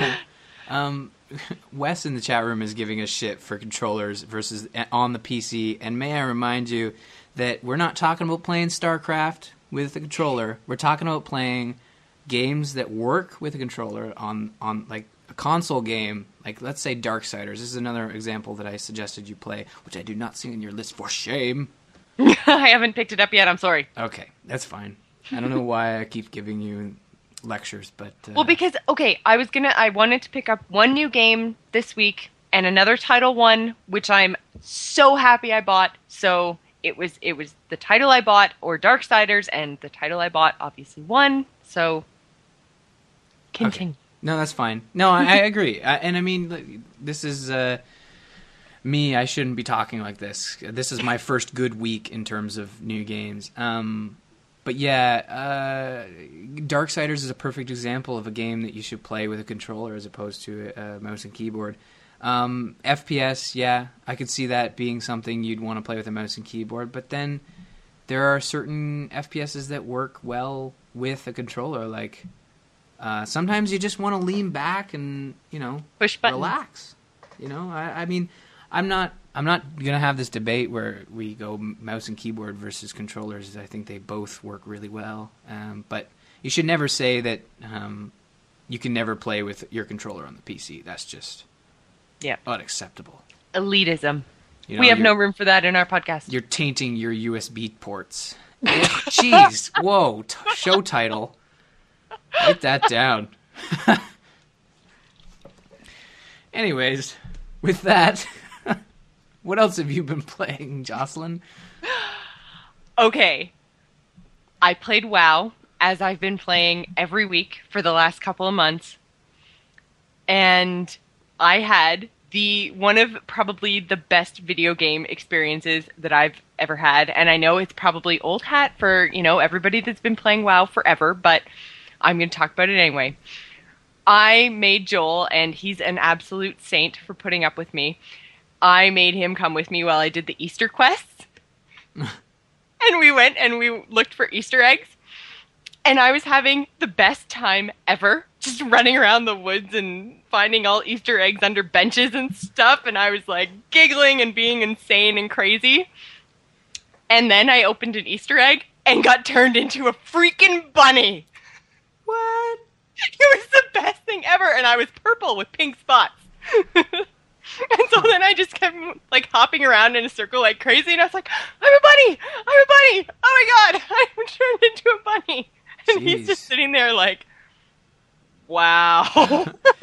Wes in the chat room is giving us shit for controllers versus on the PC. And may I remind you that we're not talking about playing StarCraft with a controller. We're talking about playing games that work with a controller on like a console game, like let's say Darksiders. This is another example that I suggested you play, which I do not see on your list, for shame. I haven't picked it up yet, I'm sorry. Okay, that's fine. I don't know why I keep giving you lectures, but... Well, because, okay, I wanted to pick up one new game this week and another Title 1, which I'm so happy I bought. So it was the title I bought, or Darksiders, and the title I bought obviously won, so continue. Okay. No, that's fine. No, I agree. And I mean, this is me. I shouldn't be talking like this. This is my first good week in terms of new games. But yeah, Darksiders is a perfect example of a game that you should play with a controller as opposed to a mouse and keyboard. FPS, yeah, I could see that being something you'd want to play with a mouse and keyboard. But then there are certain FPSs that work well with a controller, like... sometimes you just want to lean back and, push buttons. Relax. I mean, I'm not gonna have this debate where we go mouse and keyboard versus controllers. I think they both work really well. But you should never say that you can never play with your controller on the PC. That's just unacceptable. Elitism. We have no room for that in our podcast. You're tainting your USB ports. Jeez. Whoa. Show title. Write that down. Anyways, with that, what else have you been playing, Jocelyn? Okay. I played WoW, as I've been playing every week for the last couple of months. And I had one of probably the best video game experiences that I've ever had. And I know it's probably old hat for, everybody that's been playing WoW forever, but I'm going to talk about it anyway. I made Joel, and he's an absolute saint for putting up with me. I made him come with me while I did the Easter quests. And we went and we looked for Easter eggs. And I was having the best time ever, just running around the woods and finding all Easter eggs under benches and stuff. And I was like giggling and being insane and crazy. And then I opened an Easter egg and got turned into a freaking bunny. What? It was the best thing ever, and I was purple with pink spots. And so then I just kept like hopping around in a circle like crazy, and I was like, I'm a bunny! I'm a bunny! Oh my god! I'm turned into a bunny! And he's just sitting there like, wow.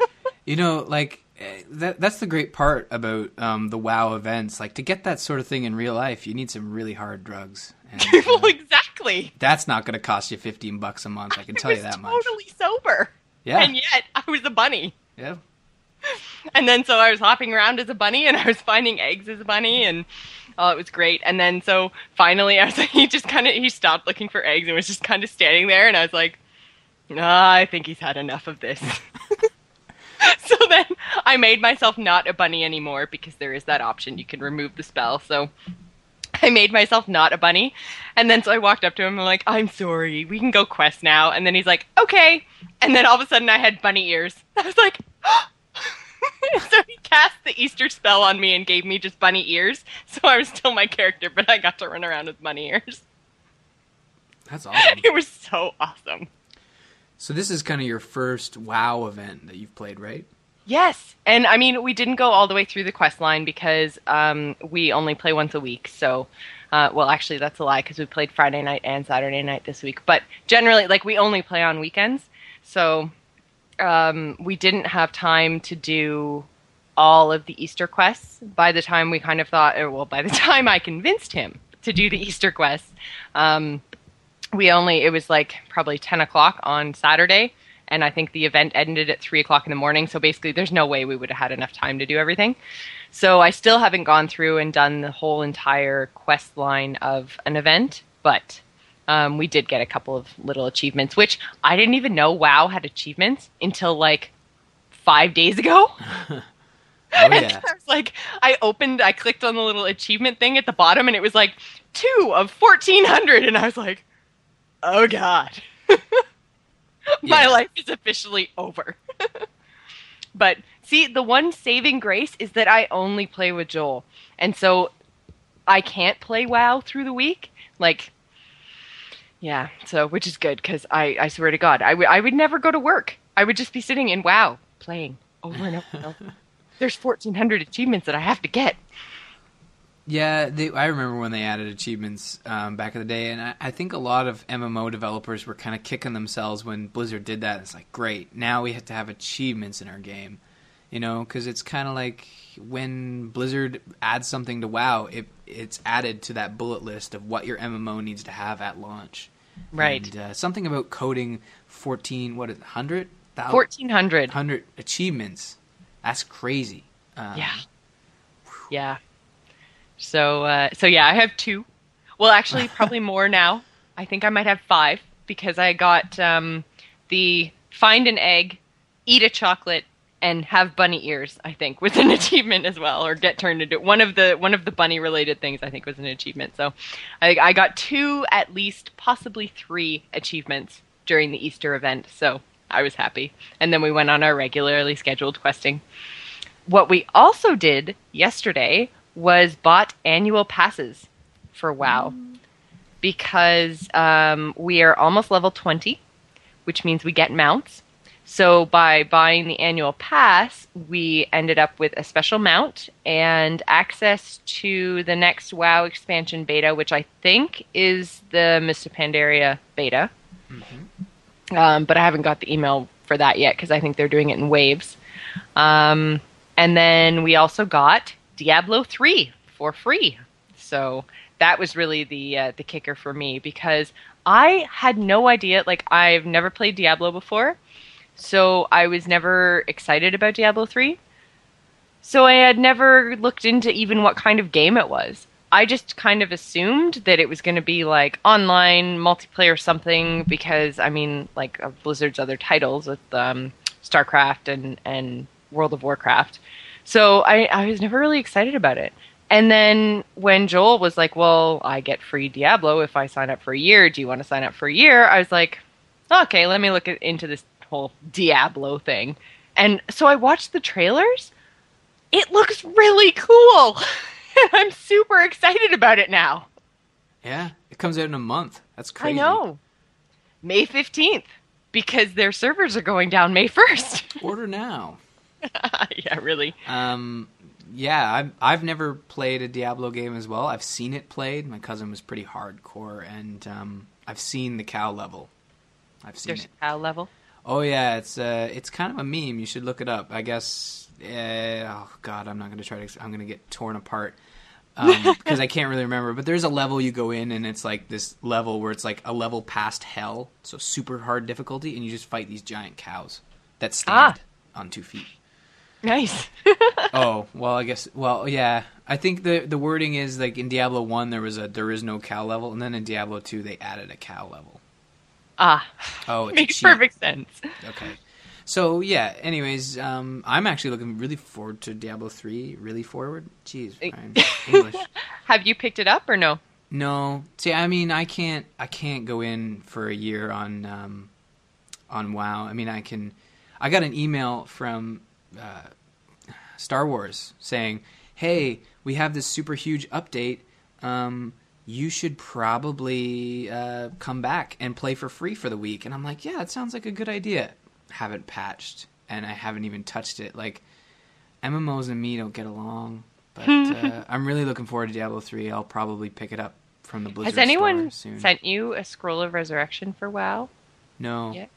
That's the great part about the WoW events. Like, to get that sort of thing in real life, you need some really hard drugs. And, well, exactly. That's not going to cost you $15 a month. I can tell you that much. I was totally sober. Yeah. And yet I was a bunny. Yeah. And then so I was hopping around as a bunny, and I was finding eggs as a bunny, and it was great. And then so finally, he stopped looking for eggs and was just kind of standing there, and I was like, I think he's had enough of this. So then I made myself not a bunny anymore, because there is that option. You can remove the spell. So I made myself not a bunny. And then so I walked up to him and I'm like, I'm sorry, we can go quest now. And then he's like, okay. And then all of a sudden I had bunny ears. I was like, so he cast the Easter spell on me and gave me just bunny ears. So I was still my character, but I got to run around with bunny ears. That's awesome. It was so awesome. So this is kind of your first WoW event that you've played, right? Yes. And I mean, we didn't go all the way through the quest line because we only play once a week. So, well, actually, that's a lie, because we played Friday night and Saturday night this week. But generally, like, we only play on weekends. So we didn't have time to do all of the Easter quests by the time we kind of thought, by the time I convinced him to do the Easter quests, it was like probably 10 o'clock on Saturday. and I think the event ended at 3:00 in the morning. So basically, there's no way we would have had enough time to do everything. So I still haven't gone through and done the whole entire quest line of an event, but we did get a couple of little achievements, which I didn't even know WoW had achievements until like 5 days ago. Oh yeah. I was like, I clicked on the little achievement thing at the bottom, and it was like 2 of 1,400, and I was like, oh god. My life is officially over. But see, the one saving grace is that I only play with Joel. And so I can't play WoW through the week. Like, yeah, so, which is good, because I swear to God, I would never go to work. I would just be sitting in WoW playing over and over and over. There's 1,400 achievements that I have to get. Yeah, I remember when they added achievements back in the day, and I think a lot of MMO developers were kind of kicking themselves when Blizzard did that. It's like, great, now we have to have achievements in our game, you know, because it's kind of like when Blizzard adds something to WoW, it's added to that bullet list of what your MMO needs to have at launch. Right. And something about coding 1,400 1,400 achievements. That's crazy. Yeah. So yeah, I have 2. Well, actually, probably more now. I think I might have 5, because I got the find an egg, eat a chocolate, and have bunny ears, I think, was an achievement as well, or get turned into one of the bunny related things. I think was an achievement. So I got 2, at least, possibly 3 achievements during the Easter event. So I was happy. And then we went on our regularly scheduled questing. What we also did yesterday was bought annual passes for WoW, because we are almost level 20, which means we get mounts. So by buying the annual pass, we ended up with a special mount and access to the next WoW expansion beta, which I think is the Mists of Pandaria beta. Mm-hmm. But I haven't got the email for that yet, because I think they're doing it in waves. And then we also got Diablo 3 for free. So that was really the kicker for me, because I had no idea. Like, I've never played Diablo before, so I was never excited about Diablo 3. So I had never looked into even what kind of game it was. I just kind of assumed that it was going to be like online multiplayer something, because I mean, like, of Blizzard's other titles with StarCraft and World of Warcraft. So I was never really excited about it. And then when Joel was like, well, I get free Diablo if I sign up for a year. Do you want to sign up for a year? I was like, okay, let me look into this whole Diablo thing. And so I watched the trailers. It looks really cool. I'm super excited about it now. Yeah, it comes out in a month. That's crazy. I know. May 15th, because their servers are going down May 1st. Order now. Yeah, really. Yeah, I've never played a Diablo game as well. I've seen it played. My cousin was pretty hardcore, and I've seen the cow level. There's a cow level? Oh yeah, it's kind of a meme. You should look it up. I guess. Oh God, I'm not going to try to. I'm going to get torn apart because I can't really remember. But there's a level you go in, and it's like this level where it's like a level past hell, so super hard difficulty, and you just fight these giant cows that stand on 2 feet. Nice. Oh, well, I guess, well, yeah. I think the wording is, like, in Diablo 1, there is no cow level, and then in Diablo 2, they added a cow level. Oh, it's makes perfect sense. Okay. So, yeah, anyways, I'm actually looking really forward to Diablo 3. Really forward? Jeez, Brian. English. Have you picked it up or no? No. See, I mean, I can't go in for a year on WoW. I mean, I got an email from Star Wars saying, hey, we have this super huge update. You should probably come back and play for free for the week. And I'm like, yeah, it sounds like a good idea. Haven't patched, and I haven't even touched it. Like, MMOs and me don't get along. But I'm really looking forward to Diablo 3. I'll probably pick it up from the Blizzard store soon. Has anyone sent you a Scroll of Resurrection for WoW? No. Yet?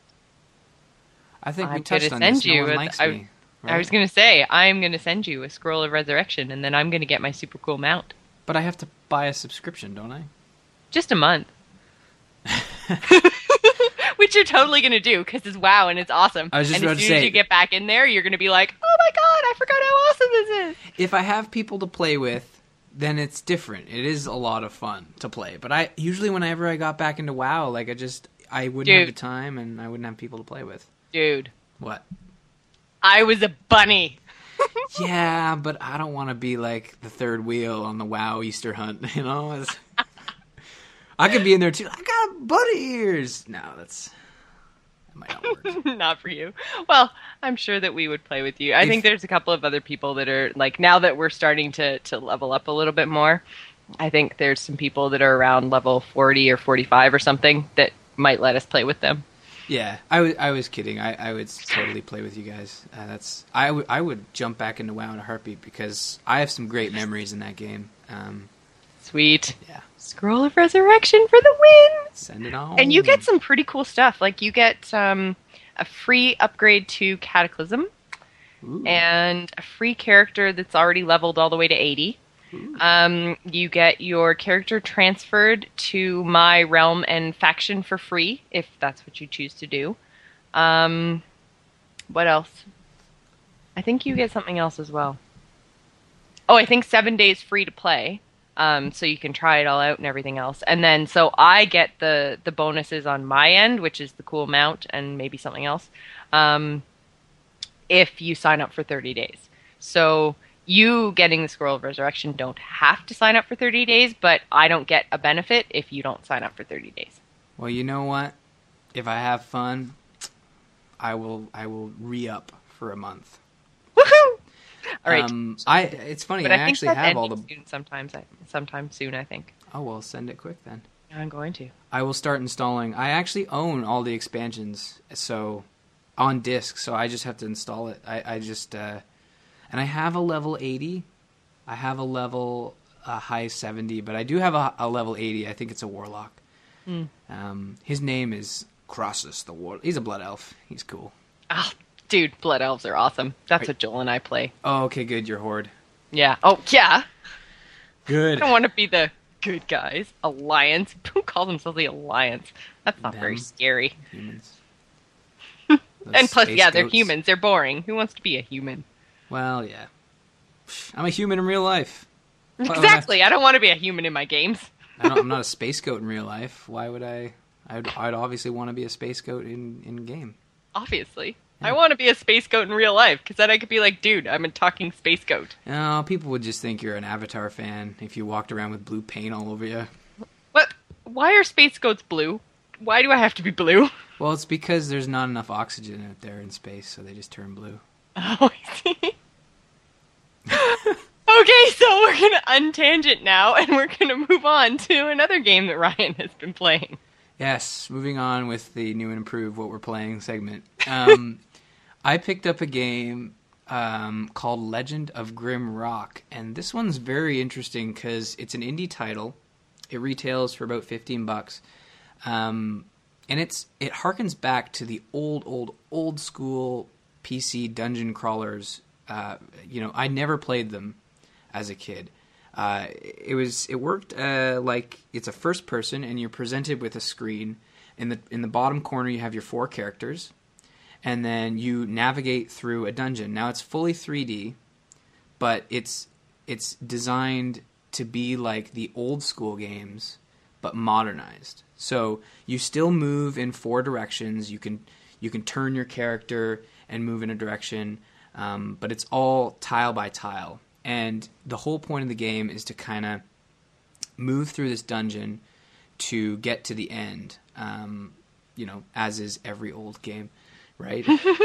I think we touched on this. No one likes me. Right? I was going to say, I'm going to send you a Scroll of Resurrection, and then I'm going to get my super cool mount. But I have to buy a subscription, don't I? Just a month. which you're totally going to do because it's WoW and it's awesome. I was just and about as to soon as say, you get back in there, you're going to be like, oh my god, I forgot how awesome this is. if I have people to play with, then it's different. It is a lot of fun to play. But I usually, whenever I got back into WoW, like I wouldn't have the time and I wouldn't have people to play with. Dude. What? I was a bunny. Yeah, but I don't want to be like the third wheel on the WoW Easter hunt, you know? I could be in there too. I got bunny ears. No, that might not work. Not for you. Well, I'm sure that we would play with you. I think there's a couple of other people that are, like, now that we're starting to level up a little bit more, I think there's some people that are around level 40 or 45 or something that might let us play with them. Yeah, I was kidding. I would totally play with you guys. I would jump back into WoW in a heartbeat because I have some great memories in that game. Sweet. Yeah. Scroll of Resurrection for the win! Send it on. And you get some pretty cool stuff. Like, you get a free upgrade to Cataclysm. Ooh. And a free character that's already leveled all the way to 80. You get your character transferred to my realm and faction for free, if that's what you choose to do. What else? I think you get something else as well. Oh, I think 7 days free to play. So you can try it all out and everything else. And then, so I get the bonuses on my end, which is the cool mount and maybe something else, if you sign up for 30 days. So you getting the Scroll of Resurrection don't have to sign up for 30 days, but I don't get a benefit if you don't sign up for 30 days. Well, you know what? If I have fun, I will re-up for a month. Woohoo! All right. It's funny. But I I think actually that's have all the. sometime soon. I think. Oh well, send it quick then. I'm going to. I will start installing. I actually own all the expansions, so on disc. So I just have to install it. And I have a level 80. I have a level high 70, but I do have a level 80. I think it's a warlock. His name is Crossus the Warlock. He's a blood elf. He's cool. Ah, dude, blood elves are awesome. That's what Joel and I play. Oh, okay, good. You're Horde. Yeah. Oh, yeah. Good. I don't want to be the good guys. Alliance. Who calls themselves the Alliance? That's not very scary. Humans. And plus, yeah, they're goats. humans. They're boring. Who wants to be a human? Well, yeah. I'm a human in real life. Exactly. I don't want to be a human in my games. I'm not a space goat in real life. Why would I? I'd obviously want to be a space goat in game. Obviously. Yeah. I want to be a space goat in real life, because then I could be like, dude, I'm a talking space goat. No, people would just think you're an Avatar fan if you walked around with blue paint all over you. What? Why are space goats blue? Why do I have to be blue? Well, it's because there's not enough oxygen out there in space, so they just turn blue. Oh, I see. Okay, so we're going to untangent now, and we're going to move on to another game that Ryan has been playing. Yes, moving on with the new and improved what we're playing segment. I picked up a game called Legend of Grim Rock, and this one's very interesting because it's an indie title. It retails for about $15, and it harkens back to the old school PC dungeon crawlers. I never played them as a kid. It worked like it's a first person, and you're presented with a screen. In the bottom corner, you have your 4 characters, and then you navigate through a dungeon. Now it's fully 3D, but it's designed to be like the old school games, but modernized. So you still move in 4 directions. You can turn your character and move in a direction, but it's all tile by tile. And the whole point of the game is to kind of move through this dungeon to get to the end, as is every old game, right?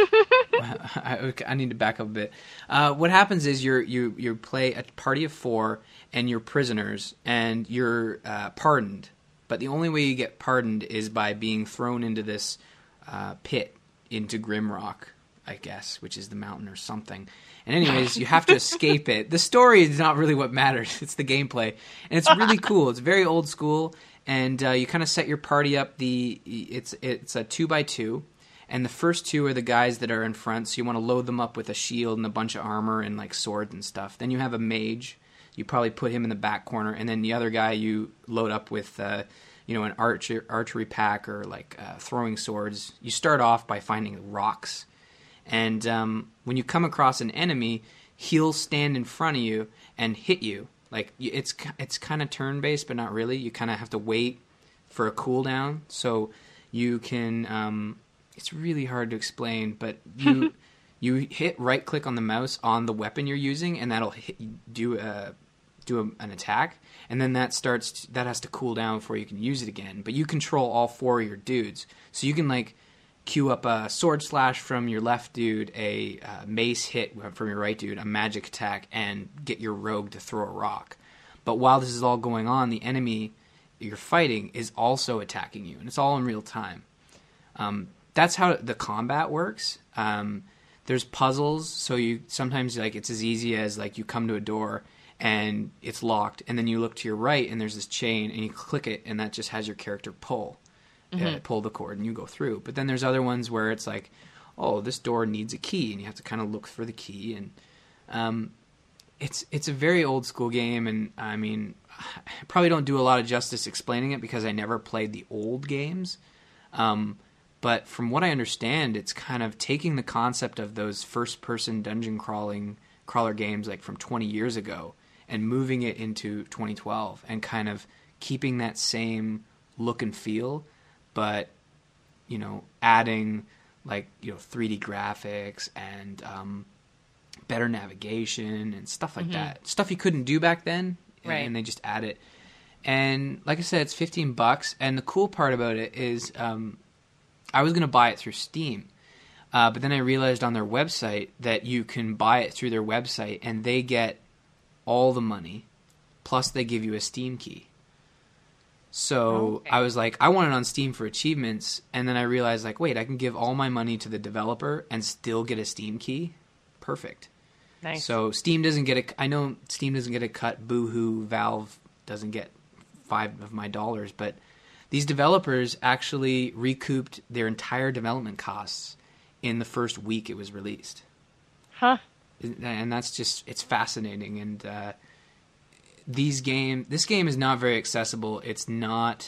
I need to back up a bit. What happens is you play a party of 4, and you're prisoners, and you're pardoned. But the only way you get pardoned is by being thrown into this pit, into Grimrock, I guess, which is the mountain or something. And anyways, you have to escape it. The story is not really what matters. It's the gameplay. And it's really cool. It's very old school. And you kind of set your party up. It's a 2x2. And the first 2 are the guys that are in front. So you want to load them up with a shield and a bunch of armor and like swords and stuff. Then you have a mage. You probably put him in the back corner. And then the other guy you load up with an archery pack or like throwing swords, you start off by finding rocks. And when you come across an enemy, he'll stand in front of you and hit you. Like it's kind of turn-based, but not really. You kind of have to wait for a cooldown. So you can... it's really hard to explain, but you hit right-click on the mouse on the weapon you're using, and that'll do an attack. And then that has to cool down before you can use it again. But you control all 4 of your dudes. So you can like queue up a sword slash from your left dude, a mace hit from your right dude, a magic attack, and get your rogue to throw a rock. But while this is all going on, the enemy you're fighting is also attacking you, and it's all in real time. That's how the combat works. There's puzzles, so you sometimes like it's as easy as like you come to a door and it's locked, and then you look to your right and there's this chain, and you click it, and that just has your character pull the cord, and you go through. But then there's other ones where it's like, oh, this door needs a key, and you have to kind of look for the key. And it's a very old school game, and I mean, I probably don't do a lot of justice explaining it because I never played the old games. But from what I understand, it's kind of taking the concept of those first-person dungeon crawler games like from 20 years ago and moving it into 2012 and kind of keeping that same look and feel, but adding like 3D graphics and better navigation and stuff like that. Stuff you couldn't do back then, right. And they just add it. And like I said, it's $15, and the cool part about it is I was going to buy it through Steam, but then I realized on their website that you can buy it through their website, and they get all the money, plus they give you a Steam key. So I was like, I want it on Steam for achievements, and then I realized, like, wait, I can give all my money to the developer and still get a Steam key? Perfect. Nice. So Steam doesn't get I know Steam doesn't get a cut, boo-hoo, Valve doesn't get $5 of my dollars, but these developers actually recouped their entire development costs in the first week it was released. Huh. And that's just, it's fascinating. And this game is not very accessible. It's not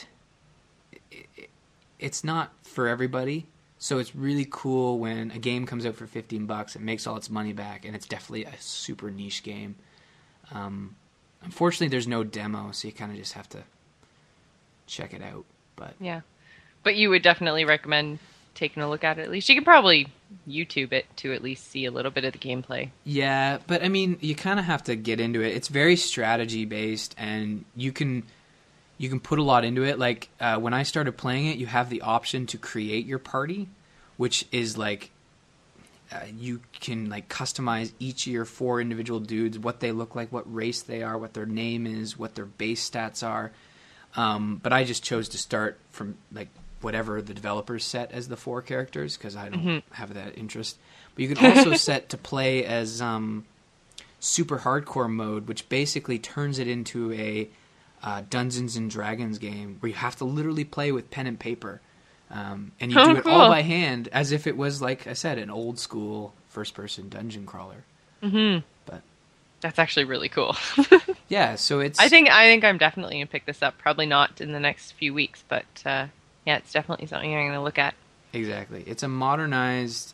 for everybody. So it's really cool when a game comes out for $15, it makes all its money back, and it's definitely a super niche game. Unfortunately, there's no demo, so you kind of just have to check it out. But yeah, but you would definitely recommend taking a look at it. At least you could probably YouTube it to at least see a little bit of the gameplay. Yeah, but I mean, you kind of have to get into it. It's very strategy based, and you can put a lot into it. Like when I started playing it, you have the option to create your party, which is like you can like customize each of your 4 individual dudes, what they look like, what race they are, what their name is, what their base stats are. But I just chose to start from like whatever the developers set as the 4 characters because I don't have that interest. But you can also set to play as super hardcore mode, which basically turns it into a Dungeons and Dragons game where you have to literally play with pen and paper. And you do it all by hand as if it was, like I said, an old school first-person dungeon crawler. Mm-hmm. But that's actually really cool. Yeah, so it's... I think I'm definitely going to pick this up. Probably not in the next few weeks, but yeah, it's definitely something I'm going to look at. Exactly. It's a modernized,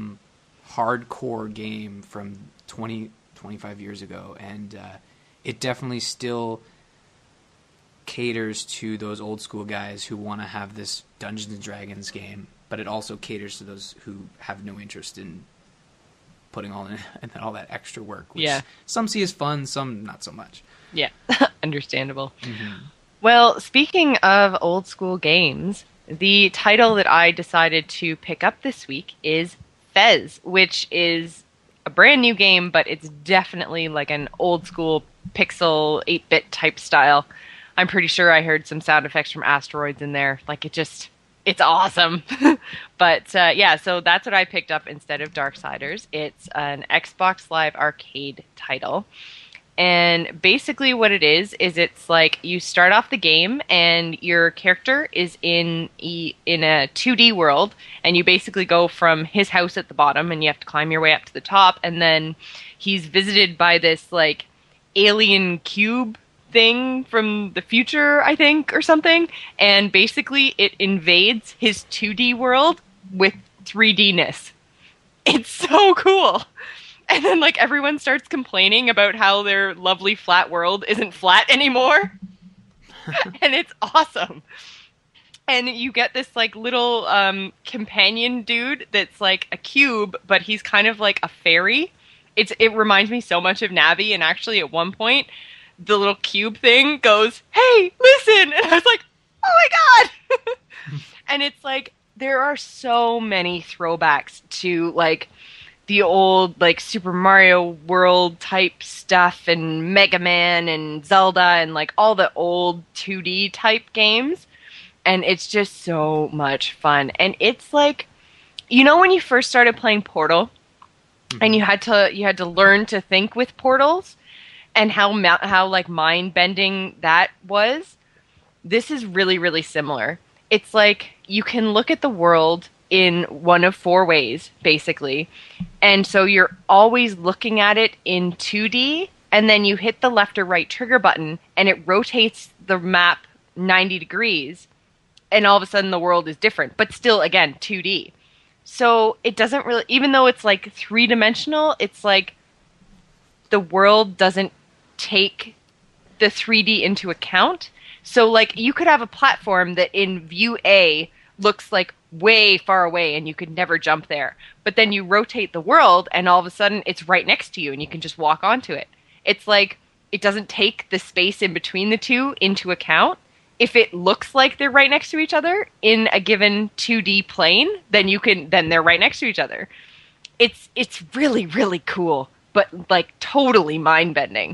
hardcore game from 25 years ago, and it definitely still caters to those old school guys who want to have this Dungeons and Dragons game, but it also caters to those who have no interest in putting all that extra work, which some see as fun, some not so much. Yeah, understandable. Mm-hmm. Well, speaking of old school games, the title that I decided to pick up this week is Fez, which is a brand new game, but it's definitely like an old school pixel 8-bit type style. I'm pretty sure I heard some sound effects from Asteroids in there. Like it's awesome. But yeah, so that's what I picked up instead of Darksiders. It's an Xbox Live Arcade title. And basically what it is it's like you start off the game and your character is in a 2D world, and you basically go from his house at the bottom and you have to climb your way up to the top, and then he's visited by this like alien cube thing from the future, I think, or something. And basically it invades his 2D world with 3D-ness. It's so cool. And then like everyone starts complaining about how their lovely flat world isn't flat anymore. And it's awesome. And you get this like little companion dude that's like a cube, but he's kind of like a fairy. It reminds me so much of Navi, and actually at one point the little cube thing goes, "Hey, listen!" And I was like, "Oh my god!" And it's like there are so many throwbacks to like the old like Super Mario World type stuff and Mega Man and Zelda and like all the old 2D type games. And it's just so much fun. And it's like, you know, when you first started playing Portal, and you had to learn to think with portals, and how like mind bending that was. This is really, really similar. It's like you can look at the world in one of four ways, basically, and so you're always looking at it in 2D, and then you hit the left or right trigger button, and it rotates the map 90 degrees. And all of a sudden the world is different, but still, again, 2D. So it doesn't really, even though it's like 3-dimensional, it's like the world doesn't take the 3D into account. So like you could have a platform that in view A looks like way far away and you could never jump there. But then you rotate the world and all of a sudden it's right next to you and you can just walk onto it. It's like it doesn't take the space in between the two into account. If it looks like they're right next to each other in a given 2D plane, then they're right next to each other. It's really, really cool, but like totally mind-bending.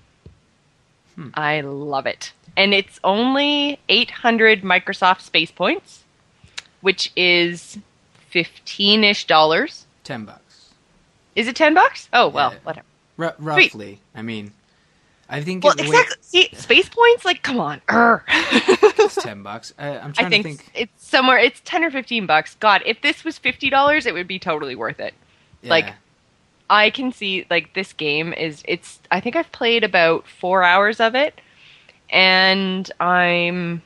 I love it. And it's only 800 Microsoft Space Points, which is $15-ish. $10. Is it $10? Oh, well, yeah. whatever. Roughly. Sweet. I mean, I think exactly. See, Space Points, like, come on. It's $10. I'm trying to think. It's somewhere. It's $10 or $15. God, if this was $50, it would be totally worth it. Yeah. Like, I can see like this game is. I think I've played about 4 hours of it, and I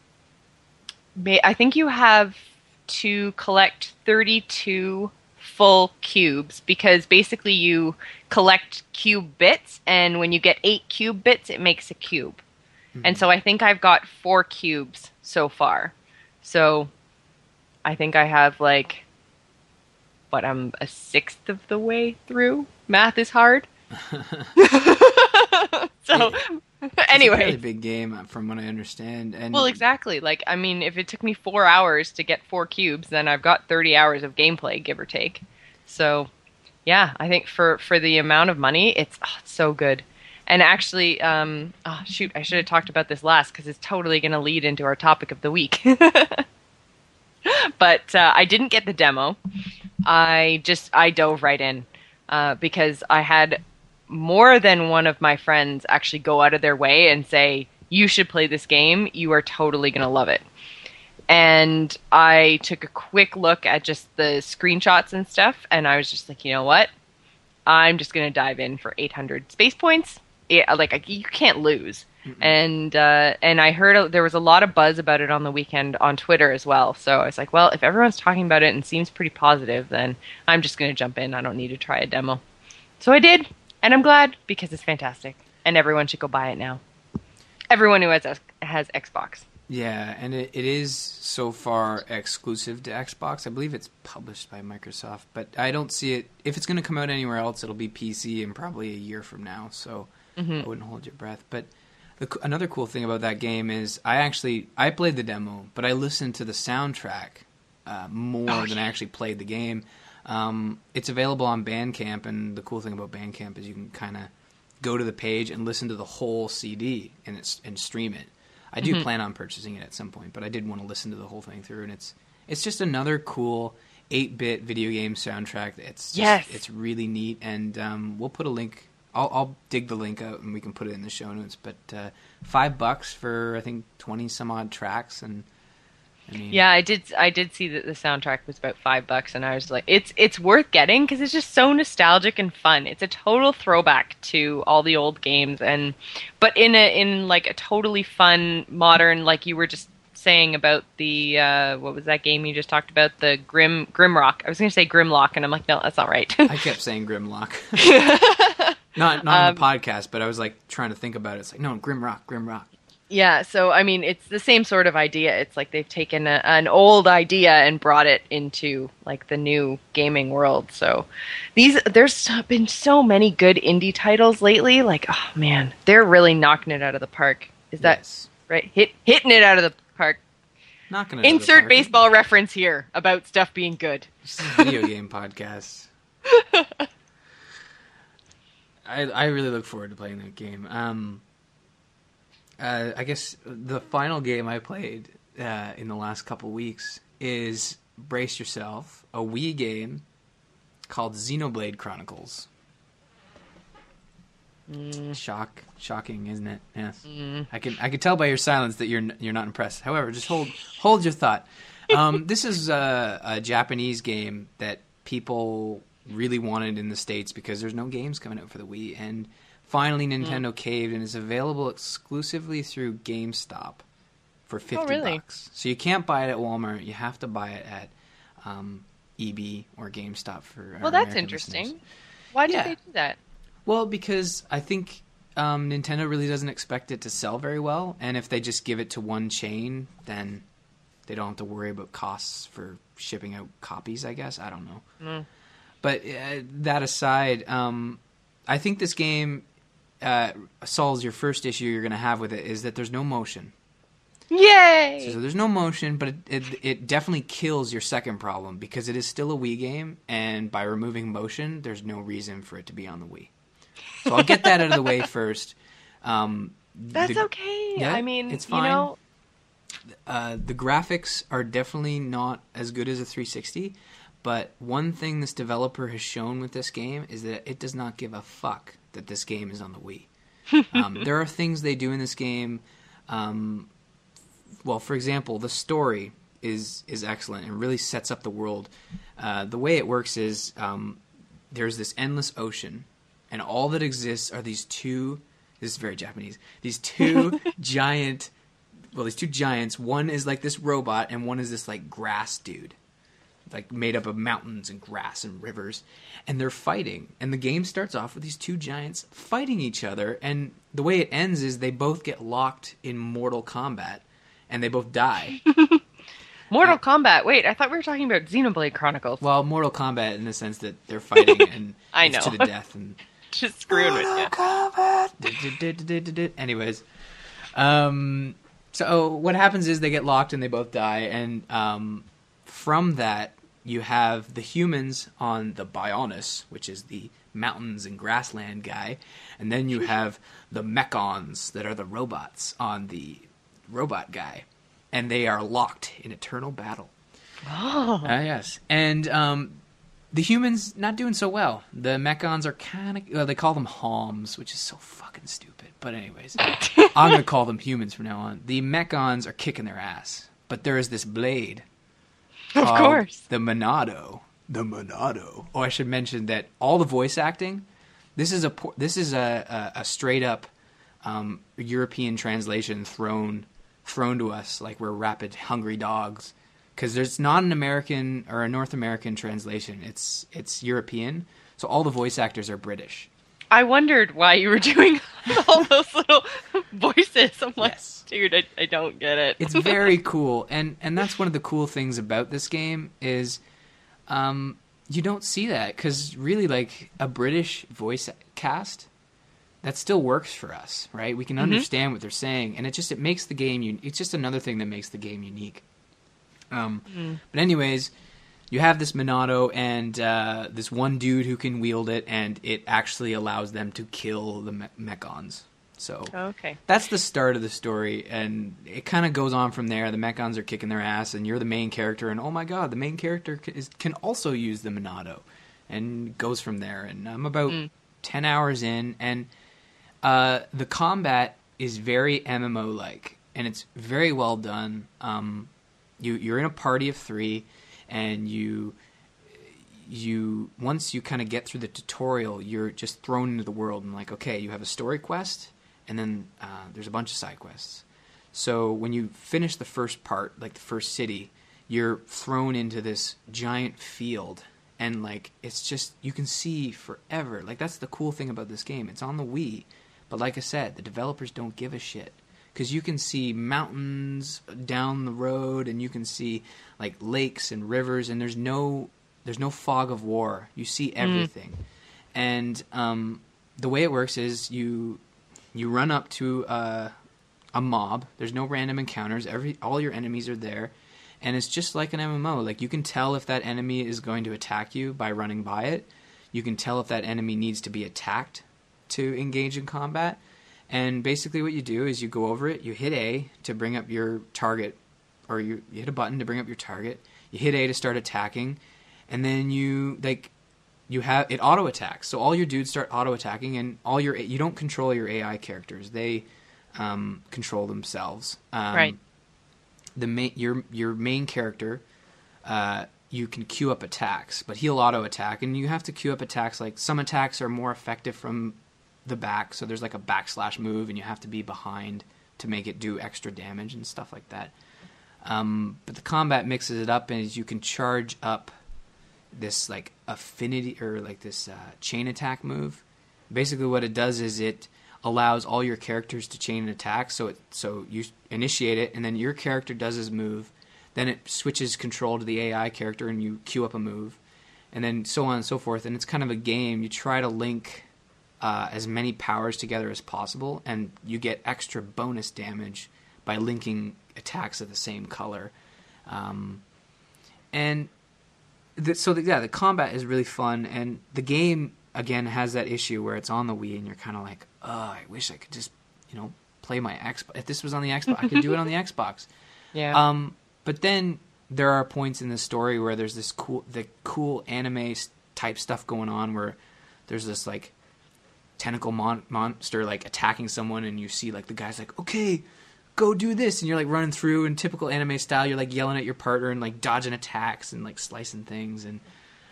think you have to collect 32 full cubes, because basically you collect cube bits, and when you get 8 cube bits, it makes a cube. Mm-hmm. And so I think I've got 4 cubes so far. So I think I have like, I'm a sixth of the way through. Math is hard. So anyway, it's a really big game from what I understand. And well, exactly. Like, I mean, if it took me 4 hours to get 4 cubes, then I've got 30 hours of gameplay, give or take. So, yeah, I think for the amount of money, it's so good. And actually, I should have talked about this last, because it's totally going to lead into our topic of the week. But I didn't get the demo. I dove right in because I had more than one of my friends actually go out of their way and say, you should play this game. You are totally going to love it. And I took a quick look at just the screenshots and stuff, and I was just like, you know what? I'm just going to dive in for 800 space points. You can't lose. Mm-mm. And I heard there was a lot of buzz about it on the weekend on Twitter as well. So I was like, well, if everyone's talking about it and seems pretty positive, then I'm just going to jump in. I don't need to try a demo. So I did, and I'm glad, because it's fantastic, and everyone should go buy it now. Everyone who has Xbox. Yeah, and it is so far exclusive to Xbox. I believe it's published by Microsoft, but I don't see it. If it's going to come out anywhere else, it'll be PC in probably a year from now, so I wouldn't hold your breath. But another cool thing about that game is I played the demo, but I listened to the soundtrack more than I actually played the game. It's available on Bandcamp, and the cool thing about Bandcamp is you can kind of go to the page and listen to the whole CD and stream it. I do plan on purchasing it at some point, but I did want to listen to the whole thing through, and it's just another cool 8-bit video game soundtrack. It's really neat, and we'll put a link. I'll dig the link out and we can put it in the show notes. But $5 for I think 20 some odd tracks, and I mean, Yeah, I did see that the soundtrack was about $5, and I was like, it's worth getting because it's just so nostalgic and fun. It's a total throwback to all the old games, but in like a totally fun, modern, like you were just saying about the what was that game you just talked about? The Grimrock. I was going to say Grimlock, and I'm like, no, that's not right. I kept saying Grimlock. Not on the podcast, but I was like trying to think about it. It's like, no, Grimrock. Yeah, so I mean, it's the same sort of idea. It's like they've taken an old idea and brought it into like the new gaming world. So there's been so many good indie titles lately. Like, oh man, they're really knocking it out of the park. Is that right? Hitting it out of the park. Knocking it. Insert out of the park. baseball reference here about stuff being good. This is a video game podcast. I really look forward to playing that game. I guess the final game I played in the last couple weeks is, brace yourself, a Wii game called Xenoblade Chronicles. Shocking, isn't it? Yes. I can tell by your silence that you're not impressed. However, just hold your thought. This is a Japanese game that people really wanted in the States because there's no games coming out for the Wii, and finally Nintendo caved and is available exclusively through GameStop for $50. So you can't buy it at Walmart. You have to buy it at EB or GameStop for Well, that's interesting. Listeners. Why did they do that? Well, because I think Nintendo really doesn't expect it to sell very well, and if they just give it to one chain, then they don't have to worry about costs for shipping out copies, I guess. I don't know. But that aside, I think this game solves your first issue you're going to have with it, is that there's no motion. Yay! So there's no motion, but it definitely kills your second problem, because it is still a Wii game, and by removing motion, there's no reason for it to be on the Wii. So I'll get that out of the way first. That's okay. Yeah, I mean, it's fine. you know... The graphics are definitely not as good as a 360, but one thing this developer has shown with this game is that it does not give a fuck that this game is on the Wii. There are things they do in this game. Well, for example, the story is excellent and really sets up the world. The way it works is there's this endless ocean, and all that exists are these two. This is very Japanese. These two giants. One is like this robot, and one is this like grass dude, like made up of mountains and grass and rivers, and they're fighting. And the game starts off with these two giants fighting each other, and the way it ends is they both get locked in Mortal Kombat, and they both die. Mortal Kombat. Wait, I thought we were talking about Xenoblade Chronicles. Well, Mortal Kombat in the sense that they're fighting and I it's know. to the death. And Just screwing with you. Kombat. Anyways, so what happens is they get locked and they both die, and from that you have the humans on the Bionis, which is the mountains and grassland guy, and then you have the Mechons that are the robots on the robot guy, and they are locked in eternal battle. Oh. Yes. And the humans not doing so well. The Mechons are kind of... Well, they call them Homs, which is so fucking stupid. But anyways, I'm going to call them humans from now on. The Mechons are kicking their ass. But there is this blade. Of course. The Monado. The Monado. Oh, I should mention that all the voice acting... This is a straight-up European translation thrown to us like we're rabid, hungry dogs. Because there's not an American or a North American translation. It's European. So all the voice actors are British. I wondered why you were doing all those little voices. I'm like, Yes. dude, I don't get it. It's very cool. And that's one of the cool things about this game is you don't see that. Because really, like, a British voice cast, that still works for us, right? We can understand what they're saying. And it makes the game... It's just another thing that makes the game unique. But anyways, you have this Monado and this one dude who can wield it, and it actually allows them to kill the Mechons. So that's the start of the story, and it kind of goes on from there. The Mechons are kicking their ass, and you're the main character, and oh my god, the main character can also use the Monado, and goes from there. And I'm about 10 hours in, and the combat is very MMO-like, and it's very well done. you're in a party of 3, and you once you kind of get through the tutorial, you're just thrown into the world and like, okay, you have a story quest, and then there's a bunch of side quests. So when you finish the first part, like the first city, you're thrown into this giant field, and like it's just, you can see forever. Like that's the cool thing about this game. It's on the Wii, but like I said, the developers don't give a shit, because you can see mountains down the road, and you can see like lakes and rivers, and there's no fog of war. You see everything. And the way it works is you run up to a mob. There's no random encounters. All your enemies are there, and it's just like an MMO. Like you can tell if that enemy is going to attack you by running by it. You can tell if that enemy needs to be attacked to engage in combat. And basically what you do is you go over it, you hit A to bring up your target, or you hit a button to bring up your target. You hit A to start attacking, and then you have it auto attacks. So all your dudes start auto attacking, and you don't control your AI characters. They control themselves. Right. Your main character, you can queue up attacks, but he'll auto attack, and you have to queue up attacks. Like some attacks are more effective from the back, so there's like a backslash move, and you have to be behind to make it do extra damage and stuff like that. But the combat mixes it up, and you can charge up this like affinity, or like this chain attack move. Basically what it does is it allows all your characters to chain an attack, so you initiate it, and then your character does his move, then it switches control to the AI character, and you queue up a move, and then so on and so forth. And it's kind of a game. You try to link as many powers together as possible, and you get extra bonus damage by linking attacks of the same color. The combat is really fun, and the game again has that issue where it's on the Wii, and you're kind of like, oh, I wish I could just play my Xbox. If this was on the Xbox, I could do it on the Xbox. Yeah. But then there are points in the story where there's this cool anime type stuff going on, where there's this like tentacle monster like attacking someone, and you see like the guy's like, okay, go do this, and you're like running through in typical anime style. You're like yelling at your partner and like dodging attacks and like slicing things, and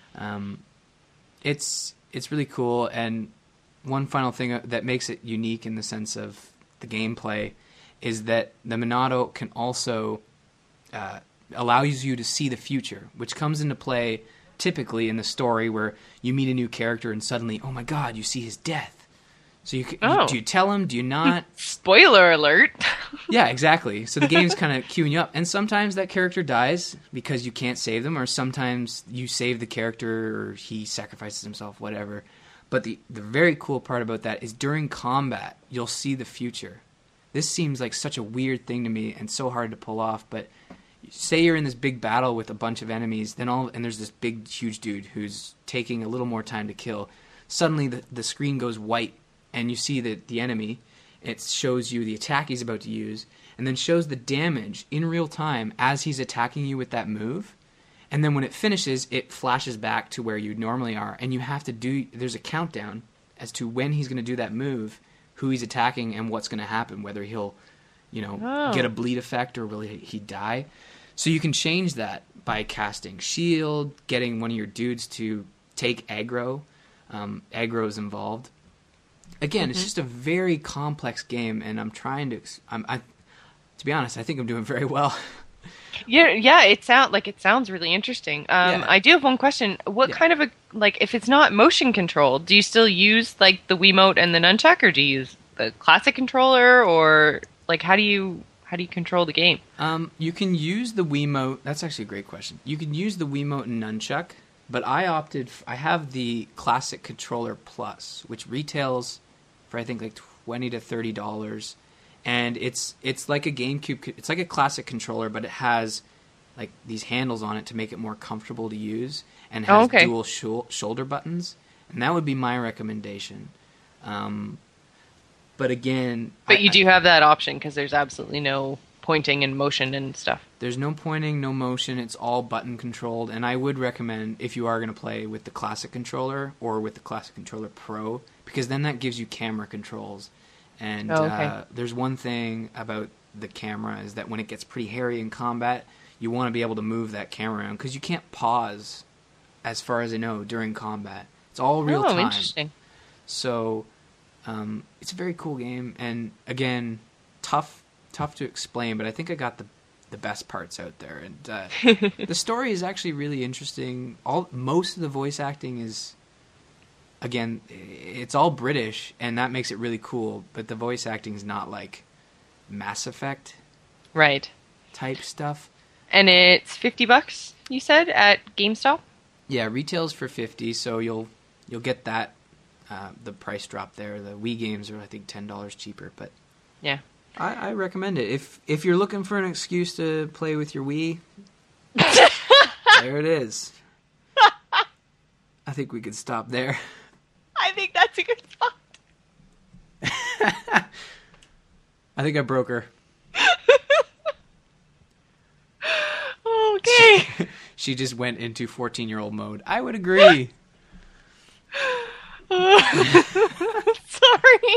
it's really cool. And one final thing that makes it unique in the sense of the gameplay is that the Monado can also allows you to see the future, which comes into play typically in the story where you meet a new character and suddenly, oh my god, you see his death. So do you tell him? Do you not? Spoiler alert. Yeah, exactly. So the game's kind of queuing you up. And sometimes that character dies because you can't save them, or sometimes you save the character or he sacrifices himself, whatever. But the very cool part about that is during combat, you'll see the future. This seems like such a weird thing to me and so hard to pull off, but say you're in this big battle with a bunch of enemies, and there's this big, huge dude who's taking a little more time to kill. Suddenly the screen goes white, and you see the enemy. It shows you the attack he's about to use, and then shows the damage in real time as he's attacking you with that move. And then when it finishes, it flashes back to where you normally are, and you have to there's a countdown as to when he's going to do that move, who he's attacking, and what's going to happen, whether he'll get a bleed effect or will he die. So you can change that by casting shield, getting one of your dudes to take aggro. Aggro is involved. Again, It's just a very complex game, and I'm trying to. To be honest, I think I'm doing very well. Yeah. It sounds really interesting. I do have one question. What kind of if it's not motion controlled, do you still use like the Wiimote and the nunchuck, or do you use the classic controller, or like how do you control the game? You can use the Wiimote. That's actually a great question. You can use the Wiimote and nunchuck, but I have the classic controller plus, which retails for I think like $20 to $30, and it's like a GameCube. It's like a classic controller, but it has like these handles on it to make it more comfortable to use, and has dual shoulder buttons. And that would be my recommendation. But again, you do have that option because there's absolutely no pointing and motion and stuff. There's no pointing, no motion. It's all button controlled, and I would recommend if you are going to play with the classic controller or with the classic controller Pro, because then that gives you camera controls. And there's one thing about the camera is that when it gets pretty hairy in combat, you want to be able to move that camera around because you can't pause, as far as I know, during combat. It's all real time. Oh, interesting. So it's a very cool game, and again, tough to explain, but I think I got the best parts out there. And the story is actually really interesting. Most of the voice acting is, again, it's all British, and that makes it really cool, but the voice acting is not like Mass Effect right type stuff. And it's $50, you said, at GameStop? Yeah, retails for $50, so you'll get that the price drop there. The Wii games are, I think, $10 cheaper, but yeah, I recommend it. If you're looking for an excuse to play with your Wii, there it is. I think we could stop there. I think that's a good spot. I think I broke her. Okay. She just went into 14-year-old mode. I would agree. Sorry.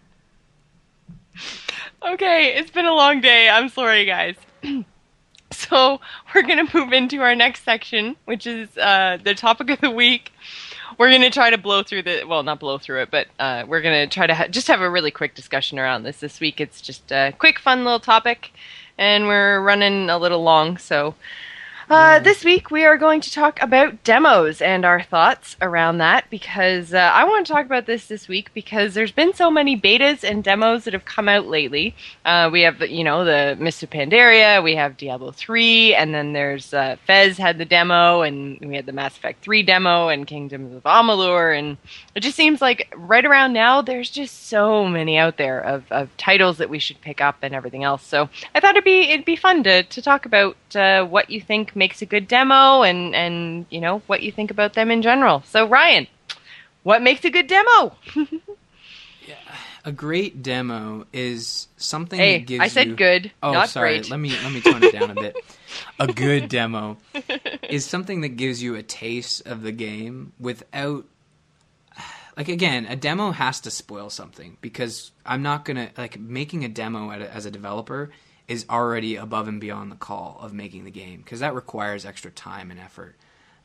Okay, it's been a long day. I'm sorry, guys. So we're going to move into our next section, which is the topic of the week. We're going to try to blow through not blow through it, but we're going to try to just have a really quick discussion around this week. It's just a quick, fun little topic, and we're running a little long, so... This week we are going to talk about demos and our thoughts around that, because I want to talk about this week because there's been so many betas and demos that have come out lately. We have, the Mists of Pandaria, we have Diablo 3, and then there's Fez had the demo, and we had the Mass Effect 3 demo, and Kingdoms of Amalur, and it just seems like right around now there's just so many out there of titles that we should pick up and everything else. So I thought it'd be fun to talk about what you think makes a good demo and what you think about them in general. So Ryan, what makes a good demo? Yeah, a great demo is something that gives I said you... good, not sorry. Great. Let me tone it down a bit. A good demo is something that gives you a taste of the game without... Like, again, a demo has to spoil something, because I'm not going to... making a demo as a developer is already above and beyond the call of making the game, because that requires extra time and effort.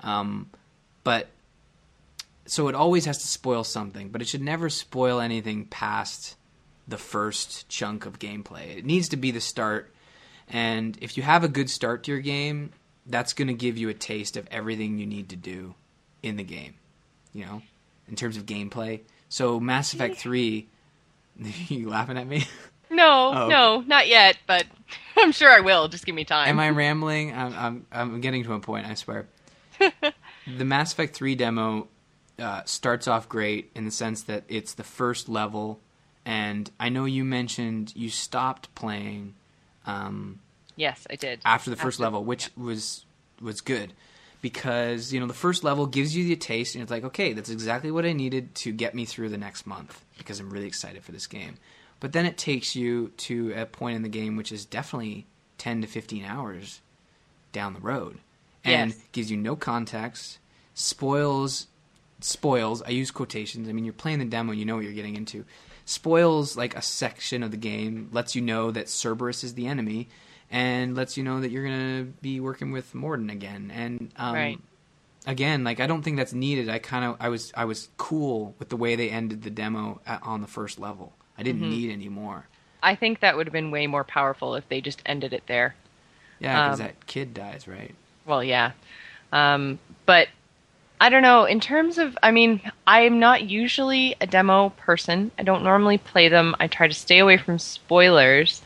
So it always has to spoil something, but it should never spoil anything past the first chunk of gameplay. It needs to be the start, and if you have a good start to your game, that's going to give you a taste of everything you need to do in the game, in terms of gameplay. So Mass Effect 3... You laughing at me? No, not yet, but I'm sure I will. Just give me time. Am I rambling? I'm getting to a point, I swear. The Mass Effect 3 demo starts off great in the sense that it's the first level, and I know you mentioned you stopped playing. Yes, I did. After the first level, which was good, because the first level gives you the taste, and it's like, okay, that's exactly what I needed to get me through the next month, because I'm really excited for this game. But then it takes you to a point in the game which is definitely 10 to 15 hours down the road. And gives you no context, spoils, I use quotations, I mean, you're playing the demo, you know what you're getting into. Spoils, like, a section of the game, lets you know that Cerberus is the enemy, and lets you know that you're going to be working with Mordin again. And, again, I don't think that's needed. I was cool with the way they ended the demo on the first level. I didn't need any more. I think that would have been way more powerful if they just ended it there. Yeah, because that kid dies, right? Well, yeah. But I don't know. In terms of, I'm not usually a demo person. I don't normally play them. I try to stay away from spoilers.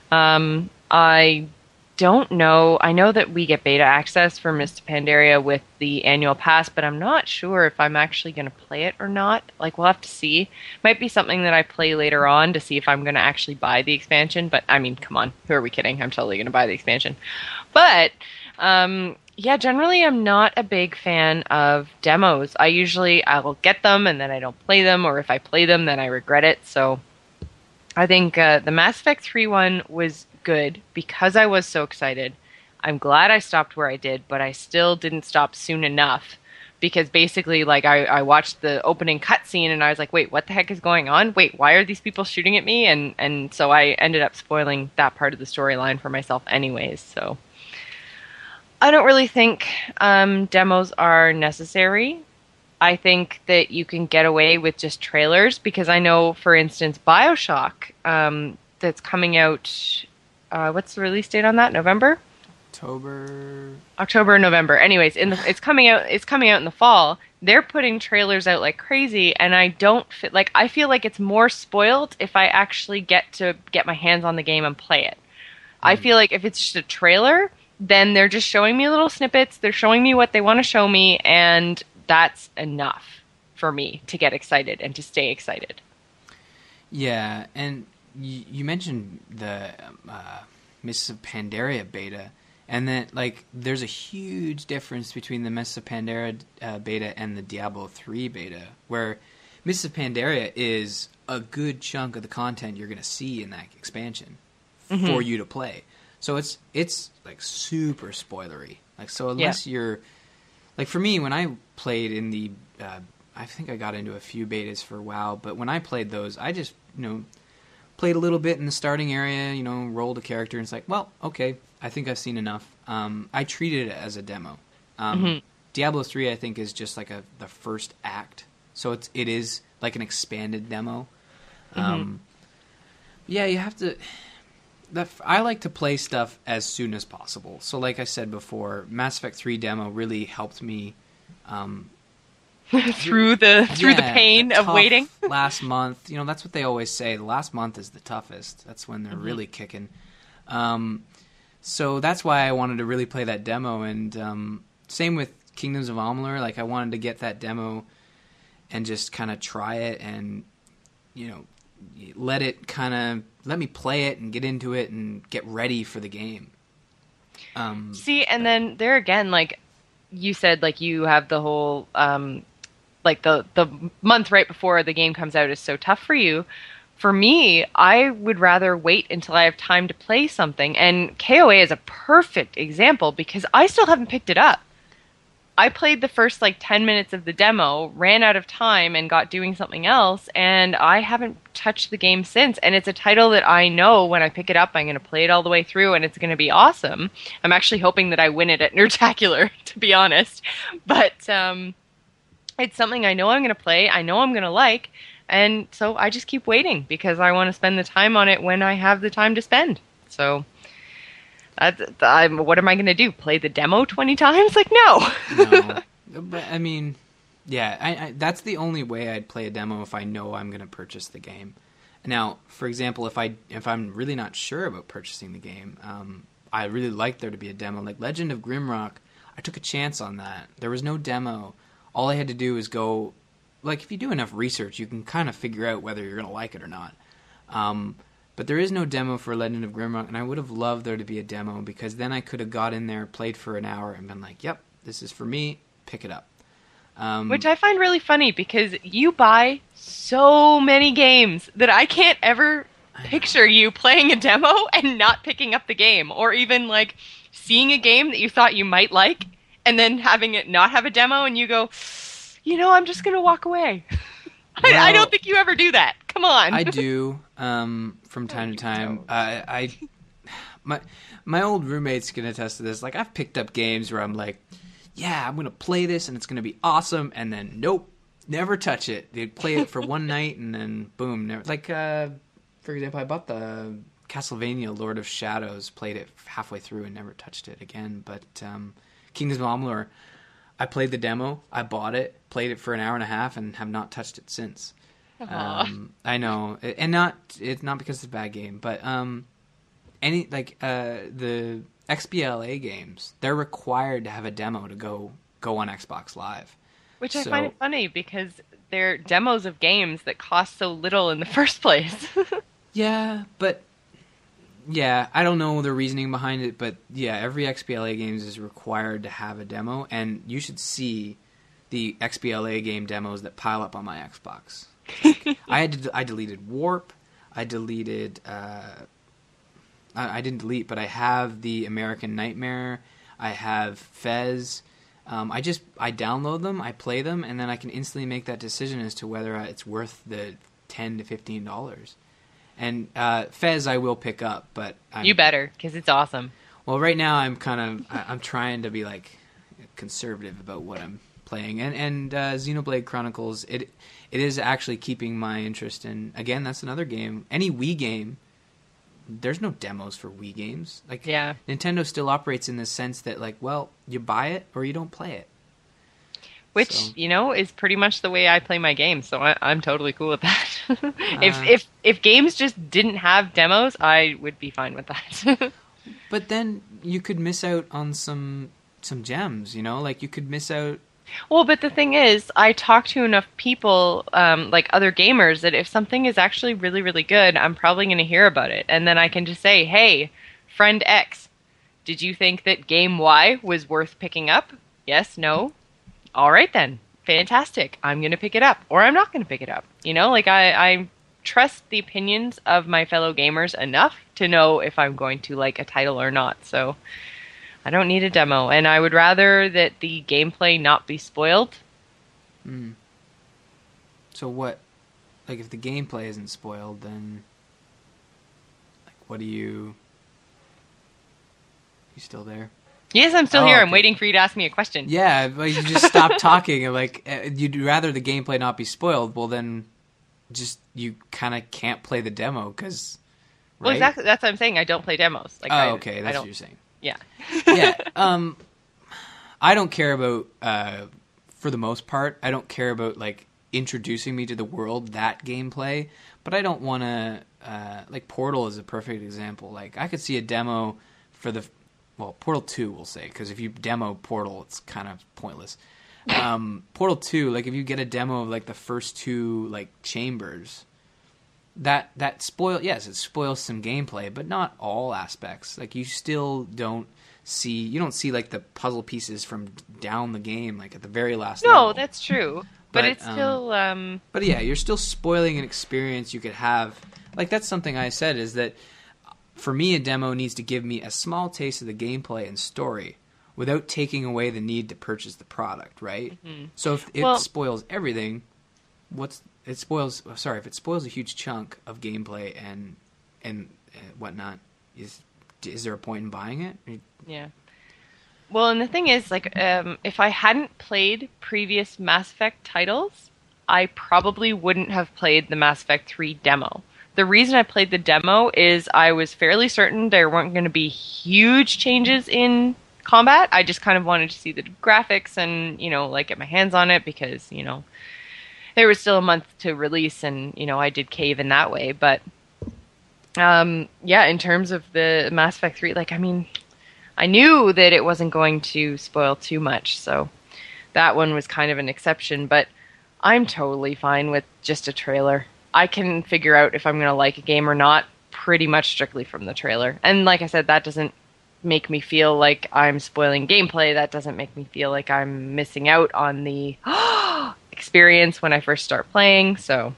I don't know. I know that we get beta access for Mists of Pandaria with the annual pass, but I'm not sure if I'm actually going to play it or not. We'll have to see. Might be something that I play later on to see if I'm going to actually buy the expansion. But, come on. Who are we kidding? I'm totally going to buy the expansion. But, generally I'm not a big fan of demos. I will get them and then I don't play them, or if I play them, then I regret it. So I think the Mass Effect 3 one was good because I was so excited. I'm glad I stopped where I did, but I still didn't stop soon enough, because basically, I watched the opening cutscene and I was like, wait, what the heck is going on? Wait, why are these people shooting at me? And so I ended up spoiling that part of the storyline for myself anyways, so... I don't really think demos are necessary. I think that you can get away with just trailers because I know, for instance, BioShock, that's coming out. What's the release date on that? November? October, November. Anyways, it's coming out. It's coming out in the fall. They're putting trailers out like crazy, and I don't like. I feel like it's more spoiled if I actually get my hands on the game and play it. I feel like if it's just a trailer, then they're just showing me little snippets. They're showing me what they want to show me, and that's enough for me to get excited and to stay excited. Yeah, and you mentioned the Mists of Pandaria beta, and then like there's a huge difference between the Mists of Pandaria beta and the Diablo 3 beta, where Mists of Pandaria is a good chunk of the content you're going to see in that expansion for you to play. So it's like super spoilery. Like, so unless you're like, for me, when I played in the I think I got into a few betas for WoW, but when I played those, I just, played a little bit in the starting area, rolled a character, and it's like, well, okay, I think I've seen enough. I treated it as a demo. Diablo 3, I think, is just like the first act, so it is like an expanded demo. Yeah, you have to. I like to play stuff as soon as possible. So, like I said before, Mass Effect 3 demo really helped me. through the pain of waiting last month. That's what they always say. The last month is the toughest. That's when they're really kicking. So that's why I wanted to really play that demo. And same with Kingdoms of Amalur. Like, I wanted to get that demo and just kind of try it and let me play it and get into it and get ready for the game. See, and then there again, like you said, like you have the whole like the month right before the game comes out is so tough for you. For me, I would rather wait until I have time to play something, and KOA is a perfect example because I still haven't picked it up. I played the first 10 minutes of the demo, ran out of time, and got doing something else, and I haven't touched the game since. And it's a title that I know when I pick it up, I'm going to play it all the way through, and it's going to be awesome. I'm actually hoping that I win it at Nerdtacular, to be honest. But it's something I know I'm going to play, I know I'm going to like, and so I just keep waiting because I want to spend the time on it when I have the time to spend. So what am I going to do? Play the demo 20 times? No. No. But, I mean, yeah, I that's the only way I'd play a demo if I know I'm going to purchase the game. Now, for example, if I'm really not sure about purchasing the game, I really like there to be a demo. Like Legend of Grimrock, I took a chance on that. There was no demo. All I had to do is go, if you do enough research, you can kind of figure out whether you're going to like it or not. But there is no demo for Legend of Grimrock, and I would have loved there to be a demo because then I could have got in there, played for an hour, and been like, yep, this is for me, pick it up. Which I find really funny because you buy so many games that I can't ever picture you playing a demo and not picking up the game, or even seeing a game that you thought you might like and then having it not have a demo and you go, I'm just going to walk away. Well, I don't think you ever do that. Come on. I do from time to time. My old roommates can attest to this. I've picked up games where I'm like, yeah, I'm going to play this and it's going to be awesome, and then nope, never touch it. They play it for one night and then boom, never. For example, I bought the Castlevania Lord of Shadows, played it halfway through and never touched it again. But Kingdoms of Amalur, I played the demo, I bought it, played it for an hour and a half, and have not touched it since. I know, and it's not because it's a bad game, but the XBLA games, they're required to have a demo to go on Xbox Live. Which I find it funny because they're demos of games that cost so little in the first place. Yeah, but yeah, I don't know the reasoning behind it, but yeah, every XBLA games is required to have a demo, and you should see the XBLA game demos that pile up on my Xbox. I deleted Warp. I deleted. I didn't delete, but I have the American Nightmare. I have Fez. I download them, I play them, and then I can instantly make that decision as to whether it's worth the $10 to $15. And Fez I will pick up, but you better, because it's awesome. Well, right now I'm I'm trying to be like conservative about what I'm playing, and Xenoblade Chronicles it is actually keeping my interest in. Again, that's another game. Any Wii game, there's no demos for Wii games. Like, Yeah. Nintendo still operates in the sense that, like, well, you buy it or you don't play it. Which, So, is pretty much the way I play my games, so I'm totally cool with that. If games just didn't have demos, I would be fine with that. but then you could miss out on some gems, like you could miss out. Well, but the thing is, I talk to enough people, like other gamers, that if something is actually really, really good, I'm probably going to hear about it. And then I can just say, hey, friend X, did you think that game Y was worth picking up? Yes, no? All right then. Fantastic. I'm going to pick it up. Or I'm not going to pick it up. Like I trust the opinions of my fellow gamers enough to know if I'm going to like a title or not. So I don't need a demo. And I would rather that the gameplay not be spoiled. So what, like if the gameplay isn't spoiled, then like what do you still there? Yes, I'm still here. Okay. I'm waiting for you to ask me a question. Yeah, but you just stop talking. And like you'd rather the gameplay not be spoiled. Well, then just you kind of can't play the demo because. Right? Well, exactly. That's what I'm saying. I don't play demos. Like, okay, that's what you're saying. Yeah. Yeah. I don't care about, for the most part, I don't care about like introducing me to the world, that gameplay. But I don't want to, like Portal is a perfect example. Like I could see a demo for Portal 2, we'll say, because if you demo Portal, it's kind of pointless. Portal 2, like if you get a demo of like the first two like chambers, that it spoils some gameplay, but not all aspects. Like you still don't see like the puzzle pieces from down the game, like at the very last level. No, that's true. But it's still But yeah, you're still spoiling an experience you could have. Like that's something I said is that for me, a demo needs to give me a small taste of the gameplay and story without taking away the need to purchase the product, right? Mm-hmm. So if it spoils everything, if it spoils a huge chunk of gameplay and whatnot, is there a point in buying it? Yeah. Well, and the thing is, like, if I hadn't played previous Mass Effect titles, I probably wouldn't have played the Mass Effect 3 demo. The reason I played the demo is I was fairly certain there weren't going to be huge changes in combat. I just kind of wanted to see the graphics and, like get my hands on it because, there was still a month to release and, I did cave in that way. But, in terms of the Mass Effect 3, like, I mean, I knew that it wasn't going to spoil too much. So that one was kind of an exception, but I'm totally fine with just a trailer. I can figure out if I'm going to like a game or not pretty much strictly from the trailer. And like I said, that doesn't make me feel like I'm spoiling gameplay. That doesn't make me feel like I'm missing out on the experience when I first start playing. So,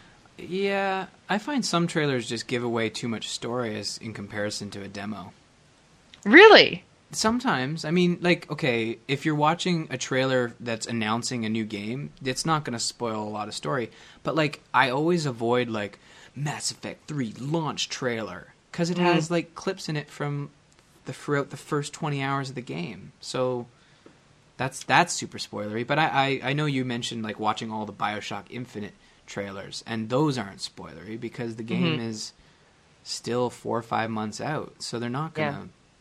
yeah, I find some trailers just give away too much story in comparison to a demo. Really? Sometimes. I mean, like, okay, if you're watching a trailer that's announcing a new game, it's not going to spoil a lot of story. But, like, I always avoid, like, Mass Effect 3 launch trailer. Because it has, like, clips in it from throughout the first 20 hours of the game. So that's super spoilery. But I know you mentioned, like, watching all the BioShock Infinite trailers. And those aren't spoilery because the game is still 4 or 5 months out. So they're not going to... Yeah.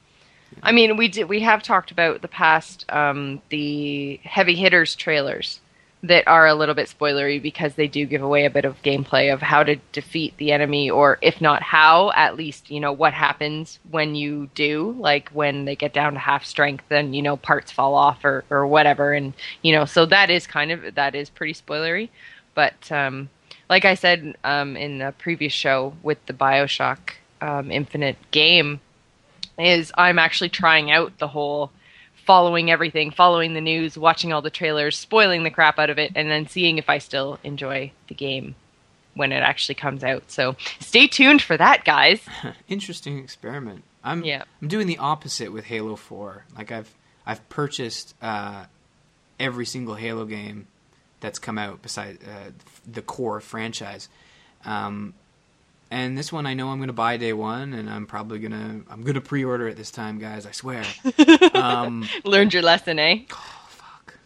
I mean, we have talked about the past, the heavy hitters trailers that are a little bit spoilery because they do give away a bit of gameplay of how to defeat the enemy, or if not how, at least, what happens when you do, like when they get down to half strength and, parts fall off or whatever. And, so that is pretty spoilery. But, like I said, in the previous show with the BioShock, Infinite game, is I'm actually trying out the whole following everything, following the news, watching all the trailers, spoiling the crap out of it, and then seeing if I still enjoy the game when it actually comes out. So stay tuned for that, guys. Interesting experiment. I'm doing the opposite with Halo 4. Like I've purchased every single Halo game that's come out besides the core franchise. And this one I know I'm going to buy day one, and I'm gonna pre-order it this time, guys. I swear. Learned your lesson, eh? Oh fuck.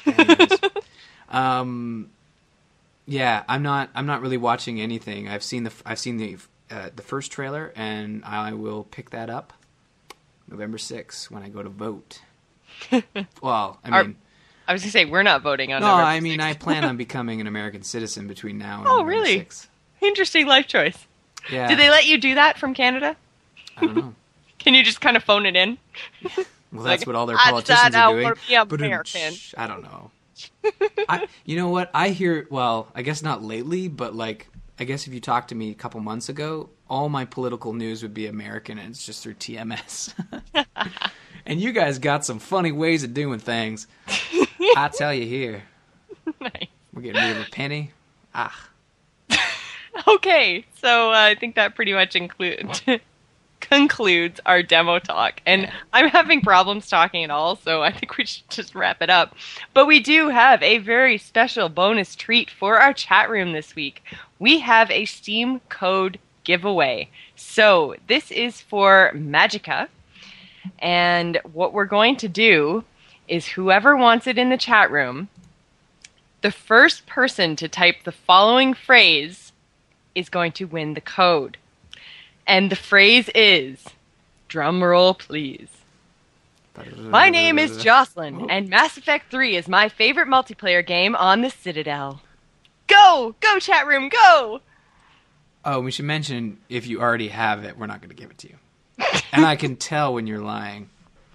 Anyways, yeah, I'm not really watching anything. I've seen the first trailer, and I will pick that up November 6th when I go to vote. Well, I mean, I was gonna say we're not voting on. No, November I mean 6th. I plan on becoming an American citizen between now and Oh, November really? 6th. Interesting life choice. Yeah. Do they let you do that from Canada? I don't know. Can you just kind of phone it in? Well, that's Like, what all their I politicians decide I are doing. wanna be American. I don't know. You know what? I hear, well, I guess not lately, but like, I guess if you talked to me a couple months ago, all my political news would be American, and it's just through TMS. And you guys got some funny ways of doing things. I tell you here. Nice. We're getting rid of a penny. Okay, so I think that pretty much concludes our demo talk. And I'm having problems talking at all, so I think we should just wrap it up. But we do have a very special bonus treat for our chat room this week. We have a Steam code giveaway. So this is for Magicka. And what we're going to do is whoever wants it in the chat room, the first person to type the following phrase is going to win the code. And the phrase is, drum roll please. My name is Jocelyn, and Mass Effect 3 is my favorite multiplayer game on the Citadel. Go! Go, chat room, go! Oh, we should mention, if you already have it, we're not going to give it to you. And I can tell when you're lying.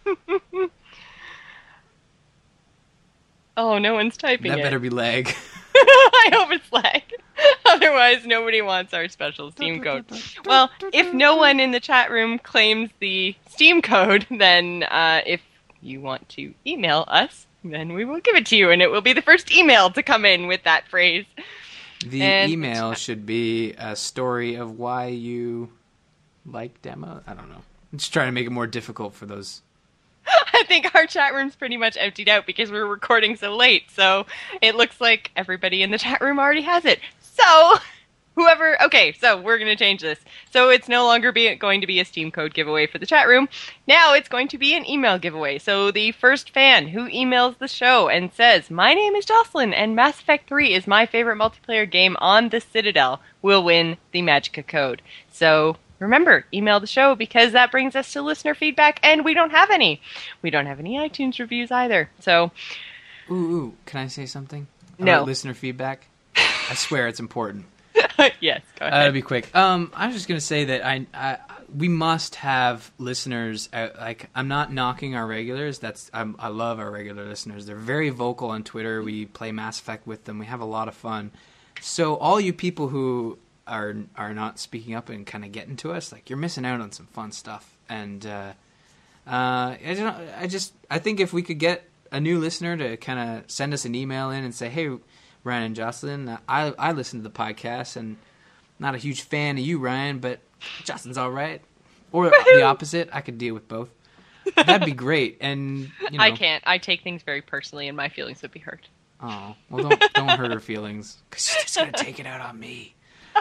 Oh, no one's typing That it. better be lag. I hope it's lag. Otherwise, nobody wants our special Steam code. Well, if no one in the chat room claims the Steam code, then if you want to email us, then we will give it to you, and it will be the first email to come in with that phrase. The email should be a story of why you like demo. I don't know. I'm just trying to make it more difficult for those. I think our chat room's pretty much emptied out because we're recording so late, so it looks like everybody in the chat room already has it. So, okay, so we're going to change this. So it's no longer going to be a Steam code giveaway for the chat room. Now it's going to be an email giveaway. So the first fan who emails the show and says, my name is Jocelyn and Mass Effect 3 is my favorite multiplayer game on the Citadel will win the Magicka code. So remember, email the show because that brings us to listener feedback, and we don't have any. We don't have any iTunes reviews either. So, Ooh, can I say something? No. About listener feedback? I swear it's important. yes, go ahead. It'll be quick. I was just gonna say that we must have listeners. Like, I'm not knocking our regulars. I love our regular listeners. They're very vocal on Twitter. We play Mass Effect with them. We have a lot of fun. So all you people who are not speaking up and kind of getting to us, like, you're missing out on some fun stuff. And I think if we could get a new listener to kind of send us an email in and say, hey, Ryan and Jocelyn, I listen to the podcast, and not a huge fan of you, Ryan, but Jocelyn's all right. Or the opposite, I could deal with both. That'd be great. And I can't. I take things very personally, and my feelings would be hurt. Oh, well, don't hurt her feelings, because she's just gonna take it out on me.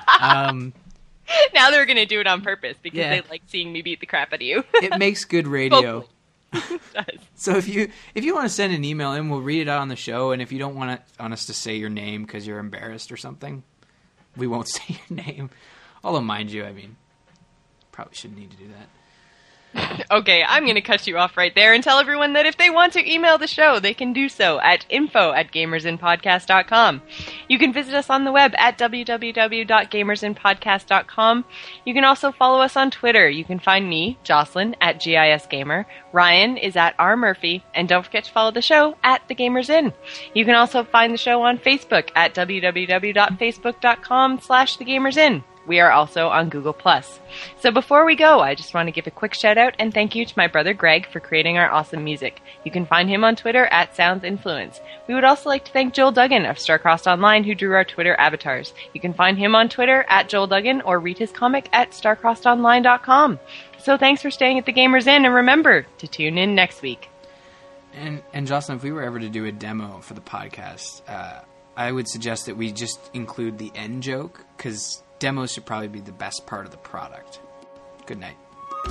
Now they're gonna do it on purpose because Yeah. they like seeing me beat the crap out of you. It makes good radio. It does. So if you want to send an email in, we'll read it out on the show. And if you don't want us to say your name because you're embarrassed or something, we won't say your name. Although, mind you, I mean, probably shouldn't need to do that. Okay, I'm going to cut you off right there and tell everyone that if they want to email the show, they can do so at info@gamersinpodcast.com. You can visit us on the web at www.gamersinpodcast.com. You can also follow us on Twitter. You can find me, Jocelyn, at GISGamer. Ryan is at RMurphy. And don't forget to follow the show at The Gamers Inn. You can also find the show on Facebook at www.facebook.com/thegamersinn. We are also on Google+. So before we go, I just want to give a quick shout out and thank you to my brother Greg for creating our awesome music. You can find him on Twitter at SoundsInfluence. We would also like to thank Joel Duggan of Starcrossed Online who drew our Twitter avatars. You can find him on Twitter at Joel Duggan or read his comic at starcrossedonline.com. So thanks for staying at the Gamers Inn, and remember to tune in next week. And Jocelyn, if we were ever to do a demo for the podcast, I would suggest that we just include the end joke, because Demos should probably be the best part of the product. Good night.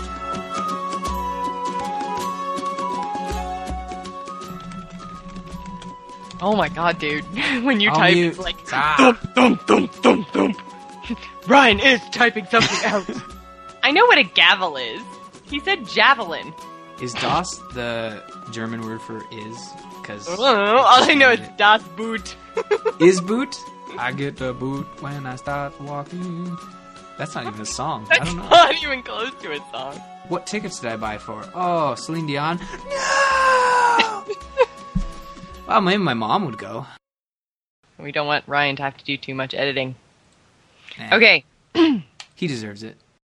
Oh my god, dude. When you I'll type, mute. it's like, Ah. thump, thump, thump, thump, thump. Ryan is typing something out. I know what a gavel is. He said javelin. Is Das the German word for is? Because All I know is das Boot. is boot. I get the boot when I start walking. That's not even a song. I That's don't know. not even close to a song. What tickets did I buy for? Oh, Celine Dion. No. Well, maybe my mom would go. We don't want Ryan to have to do too much editing. Nah, Okay. he deserves it.